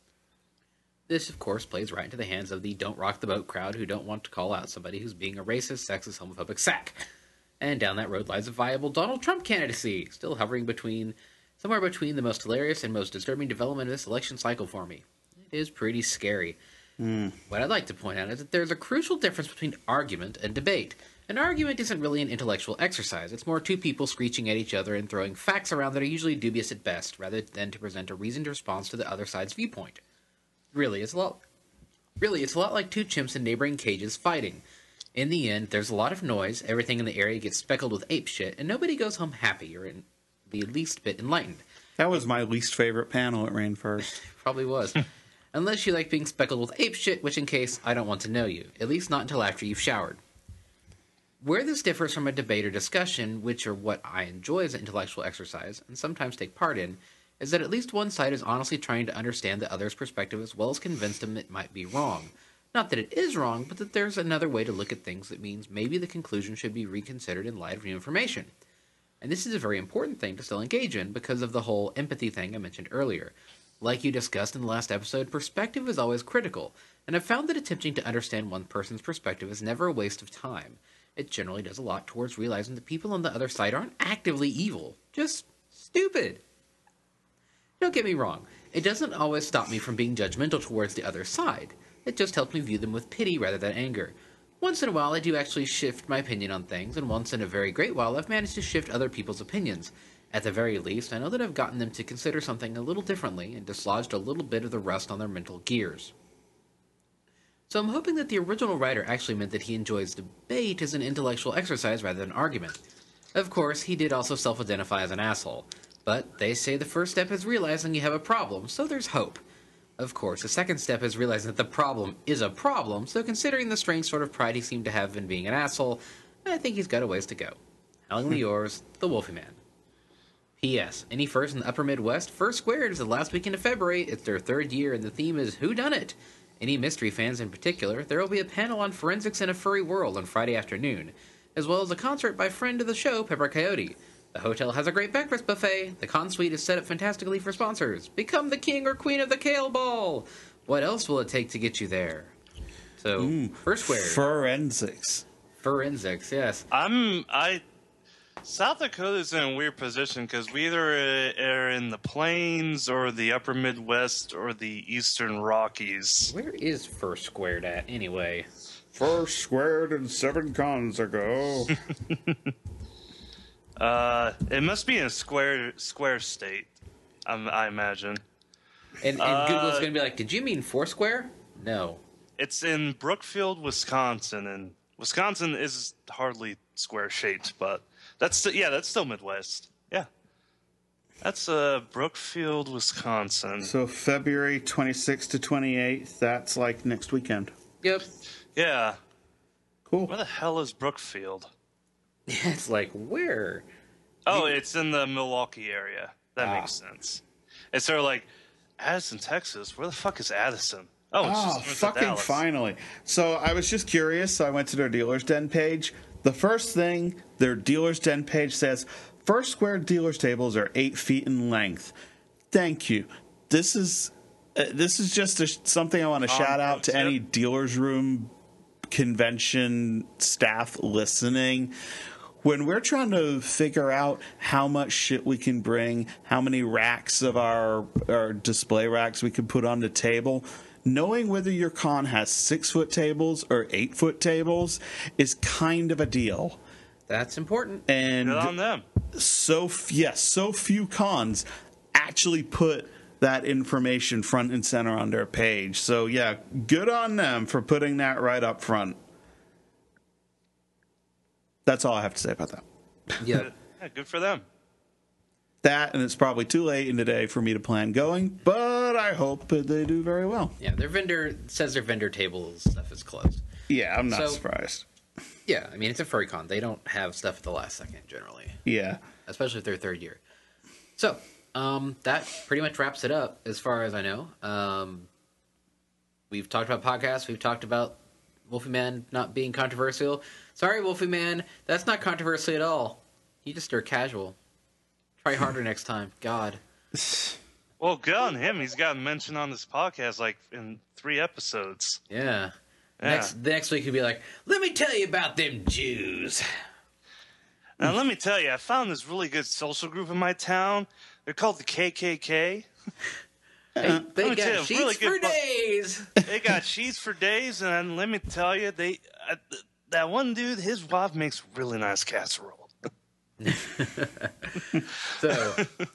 This, of course, plays right into the hands of the don't rock the boat crowd who don't want to call out somebody who's being a racist, sexist, homophobic sack. And down that road lies a viable Donald Trump candidacy, still hovering somewhere between the most hilarious and most disturbing development of this election cycle for me. It is pretty scary. What I'd like to point out is that there's a crucial difference between argument and debate. An argument isn't really an intellectual exercise. It's more two people screeching at each other and throwing facts around that are usually dubious at best, rather than to present a reasoned response to the other side's viewpoint. Really, it's a lot like two chimps in neighboring cages fighting. In the end, there's a lot of noise, everything in the area gets speckled with ape shit, and nobody goes home happy or in the least bit enlightened. That was my least favorite panel at Rain First. Probably was. Unless you like being speckled with ape shit, which in case, I don't want to know you. At least not until after you've showered. Where this differs from a debate or discussion, which are what I enjoy as an intellectual exercise, and sometimes take part in, is that at least one side is honestly trying to understand the other's perspective as well as convince them it might be wrong. Not that it is wrong, but that there's another way to look at things that means maybe the conclusion should be reconsidered in light of new information. And this is a very important thing to still engage in because of the whole empathy thing I mentioned earlier. Like you discussed in the last episode, perspective is always critical, and I've found that attempting to understand one person's perspective is never a waste of time. It generally does a lot towards realizing that people on the other side aren't actively evil, just stupid. Don't get me wrong, it doesn't always stop me from being judgmental towards the other side. It just helps me view them with pity rather than anger. Once in a while, I do actually shift my opinion on things, and once in a very great while, I've managed to shift other people's opinions. At the very least, I know that I've gotten them to consider something a little differently and dislodged a little bit of the rust on their mental gears. So I'm hoping that the original writer actually meant that he enjoys debate as an intellectual exercise rather than argument. Of course, he did also self-identify as an asshole, but they say the first step is realizing you have a problem, so there's hope. Of course, the second step is realizing that the problem is a problem, so considering the strange sort of pride he seemed to have in being an asshole, I think he's got a ways to go. Howlingly yours, the Wolfie Man. P.S. Any First in the Upper Midwest? First Squared is the last weekend of February. It's their third year, and the theme is Whodunit? Any mystery fans in particular, there will be a panel on forensics in a furry world on Friday afternoon, as well as a concert by friend of the show, Pepper Coyote. The hotel has a great breakfast buffet. The con suite is set up fantastically for sponsors. Become the king or queen of the kale ball. What else will it take to get you there? So, First Squared. Forensics, yes. South Dakota's in a weird position because we either are in the plains or the upper Midwest or the eastern Rockies. Where is First Squared at, anyway? First Squared and 7 cons ago. It must be in a square state, I imagine. And Google's going to be like, did you mean Foursquare? No. It's in Brookfield, Wisconsin, and Wisconsin is hardly square-shaped, but that's still Midwest. Yeah. That's Brookfield, Wisconsin. So February 26th to 28th, that's like next weekend. Yep. Yeah. Cool. Where the hell is Brookfield? It's like, where? Oh, it's in the Milwaukee area. That makes sense. It's sort of like, Addison, Texas. Where the fuck is Addison? Oh, it's fucking finally. So I was just curious, so I went to their Dealer's Den page. The first thing their Dealer's Den page says, First Square dealer's tables are 8 feet in length. Thank you. This is just something I want to shout out to any dealer's room convention staff listening. When we're trying to figure out how much shit we can bring, how many racks of our display racks we can put on the table, knowing whether your con has 6-foot tables or 8-foot tables is kind of a deal. That's important. And good on them. so few cons actually put that information front and center on their page. So yeah, good on them for putting that right up front. That's all I have to say about that. Yeah. Yeah, good for them. That, and it's probably too late in the day for me to plan going, but I hope that they do very well. Yeah, their vendor says their vendor table stuff is closed. Yeah, I'm not surprised. Yeah, I mean, it's a furry con. They don't have stuff at the last second, generally. Yeah. Especially if they're third year. So, that pretty much wraps it up, as far as I know. We've talked about podcasts. We've talked about Wolfie Man not being controversial. Sorry, Wolfie Man. That's not controversial at all. You just are casual. Try harder next time. God. Well, good on him. He's got mentioned on this podcast like in 3 episodes. Yeah. Yeah. Next week he'll be like, let me tell you about them Jews. Now, let me tell you, I found this really good social group in my town. They're called the KKK. They got you, sheets really for good days. They got sheets for days, and let me tell you, that one dude, his wife makes really nice casserole. So,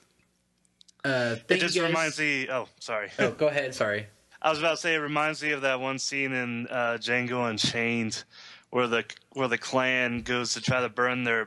it just reminds me. Oh, sorry. Oh, go ahead. Sorry. I was about to say it reminds me of that one scene in Django Unchained, where the Klan goes to try to burn their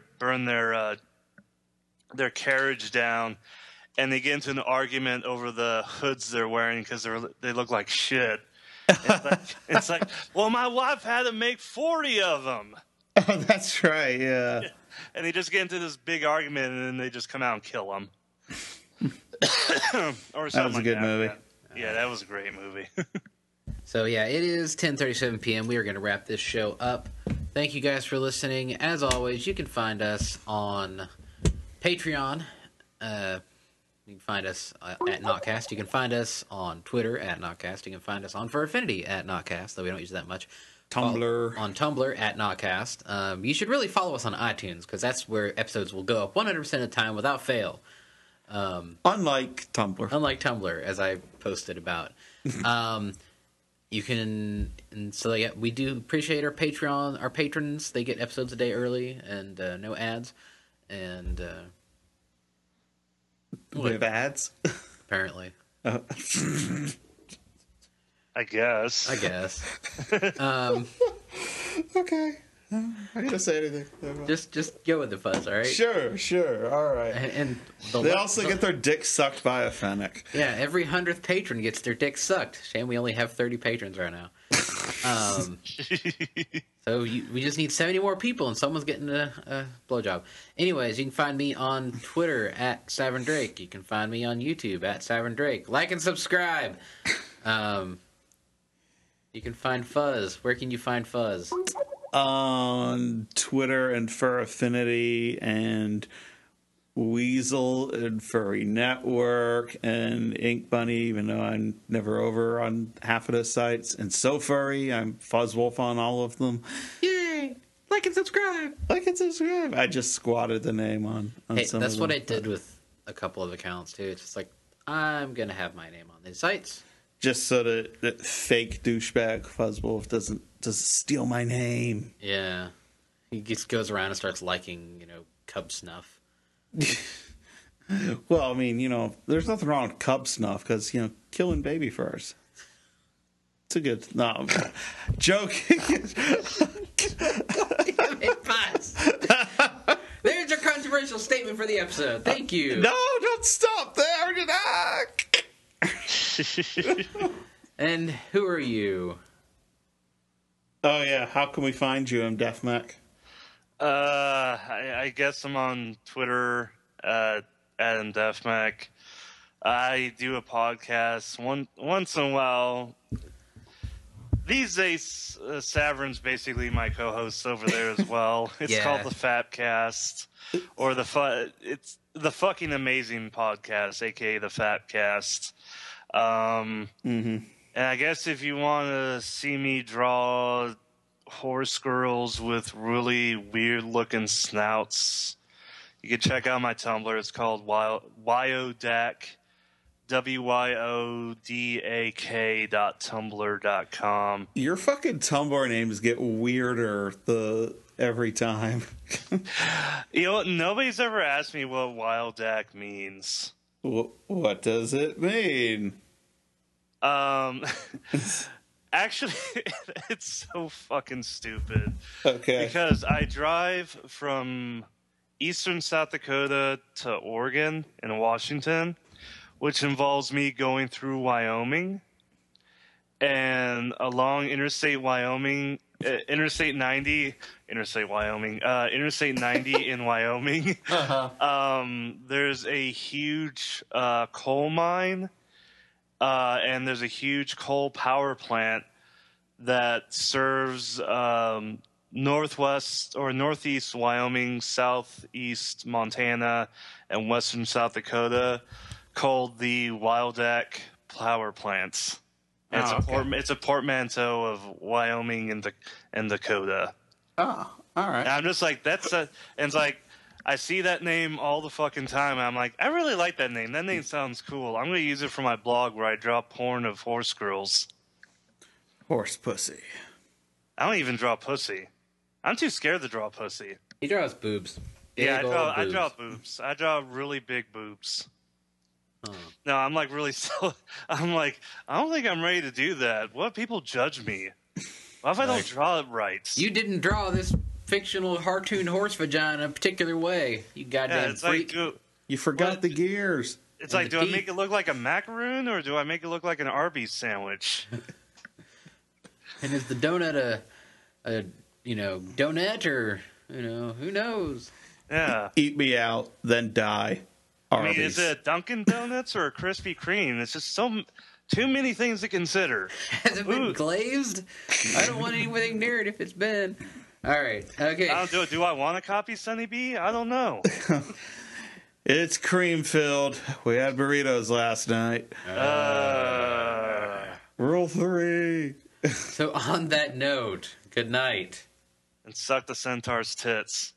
carriage down, and they get into an argument over the hoods they're wearing because they look like shit. It's like, well, my wife had to make 40 of them. Oh, that's right, yeah. And they just get into this big argument, and then they just come out and kill them. Or something That was a good movie. Yeah, that was a great movie. So, yeah, it is 10:37 p.m. We are going to wrap this show up. Thank you guys for listening. As always, you can find us on Patreon. You can find us at Notcast. You can find us on Twitter at Notcast. You can find us on For Affinity at Notcast, though we don't use that much. Tumblr. On Tumblr at Notcast. You should really follow us on iTunes, because that's where episodes will go up 100% of the time without fail. Unlike Tumblr. Unlike Tumblr, as I posted about. You can, and so yeah, we do appreciate our patrons. They get episodes a day early and no ads. And We have ads? apparently. I guess. Okay. I gotta say anything. Just go with the fuzz, all right? Sure. All right. And They also get their dick sucked by a fennec. Yeah, every 100th patron gets their dick sucked. Shame we only have 30 patrons right now. So we just need 70 more people, and someone's getting a blowjob. Anyways, you can find me on Twitter at Savern Drake. You can find me on YouTube at Savern Drake. Like and subscribe. You can find Fuzz. Where can you find Fuzz? On Twitter and Fur Affinity and Weasel and Furry Network and Ink Bunny, even though I'm never over on half of those sites. And So Furry, I'm Fuzzwolf on all of them. Yay! Like and subscribe! I just squatted the name on Hey, some that's of what them. I did with a couple of accounts, too. It's just like, I'm going to have my name on these sites. Just so that fake douchebag Fuzzwolf doesn't steal my name. Yeah. He just goes around and starts liking, Cub Snuff. Well, I mean, there's nothing wrong with cub snuff because, killing baby furs. It's a good... No, joking. There's your controversial statement for the episode. Thank you. No, don't stop there. And who are you? Oh, yeah. How can we find you? I'm Def Mac. I guess I'm on Twitter at Adam Defmac. I do a podcast once in a while. These days, Savern's basically my co-host over there as well. It's called the Fapcast, or it's the fucking amazing podcast, aka the Fapcast. And I guess if you want to see me draw horse girls with really weird looking snouts, you can check out my Tumblr. It's called Wyodak, WYODAK.tumblr.com. Your fucking Tumblr names get weirder the every time. You know, nobody's ever asked me what Wildak means. What does it mean? Actually, it's so fucking stupid. Okay. Because I drive from eastern South Dakota to Oregon and Washington, which involves me going through Wyoming. And along Interstate 90 in Wyoming, there's a huge coal mine, and there's a huge coal power plant that serves northwest or northeast Wyoming, southeast Montana, and western South Dakota, called the Wildak Power Plants. And it's a portmanteau of Wyoming and Dakota. Oh, all right. And I'm just like, and it's like, I see that name all the fucking time. And I'm like, I really like that name. That name sounds cool. I'm going to use it for my blog where I draw porn of horse girls. Horse pussy. I don't even draw pussy. I'm too scared to draw pussy. He draws boobs. Yeah, I draw boobs. I draw really big boobs. No, I'm like really I'm like, I don't think I'm ready to do that. What if people judge me? What if I don't draw it right? You didn't draw this fictional cartoon horse vagina a particular way. You goddamn freak. Like, you forgot the gears. It's like, do I make it look like a macaroon or do I make it look like an Arby's sandwich? And is the donut a donut or, who knows? Yeah. Eat me out, then die. Arby's. I mean, is it a Dunkin' Donuts or a Krispy Kreme? It's just too many things to consider. Has it been glazed? I don't want anything near it if it's been. All right. Okay. Do I want to copy Sunny B? I don't know. It's cream filled. We had burritos last night. Rule 3. So on that note, good night. And suck the centaur's tits.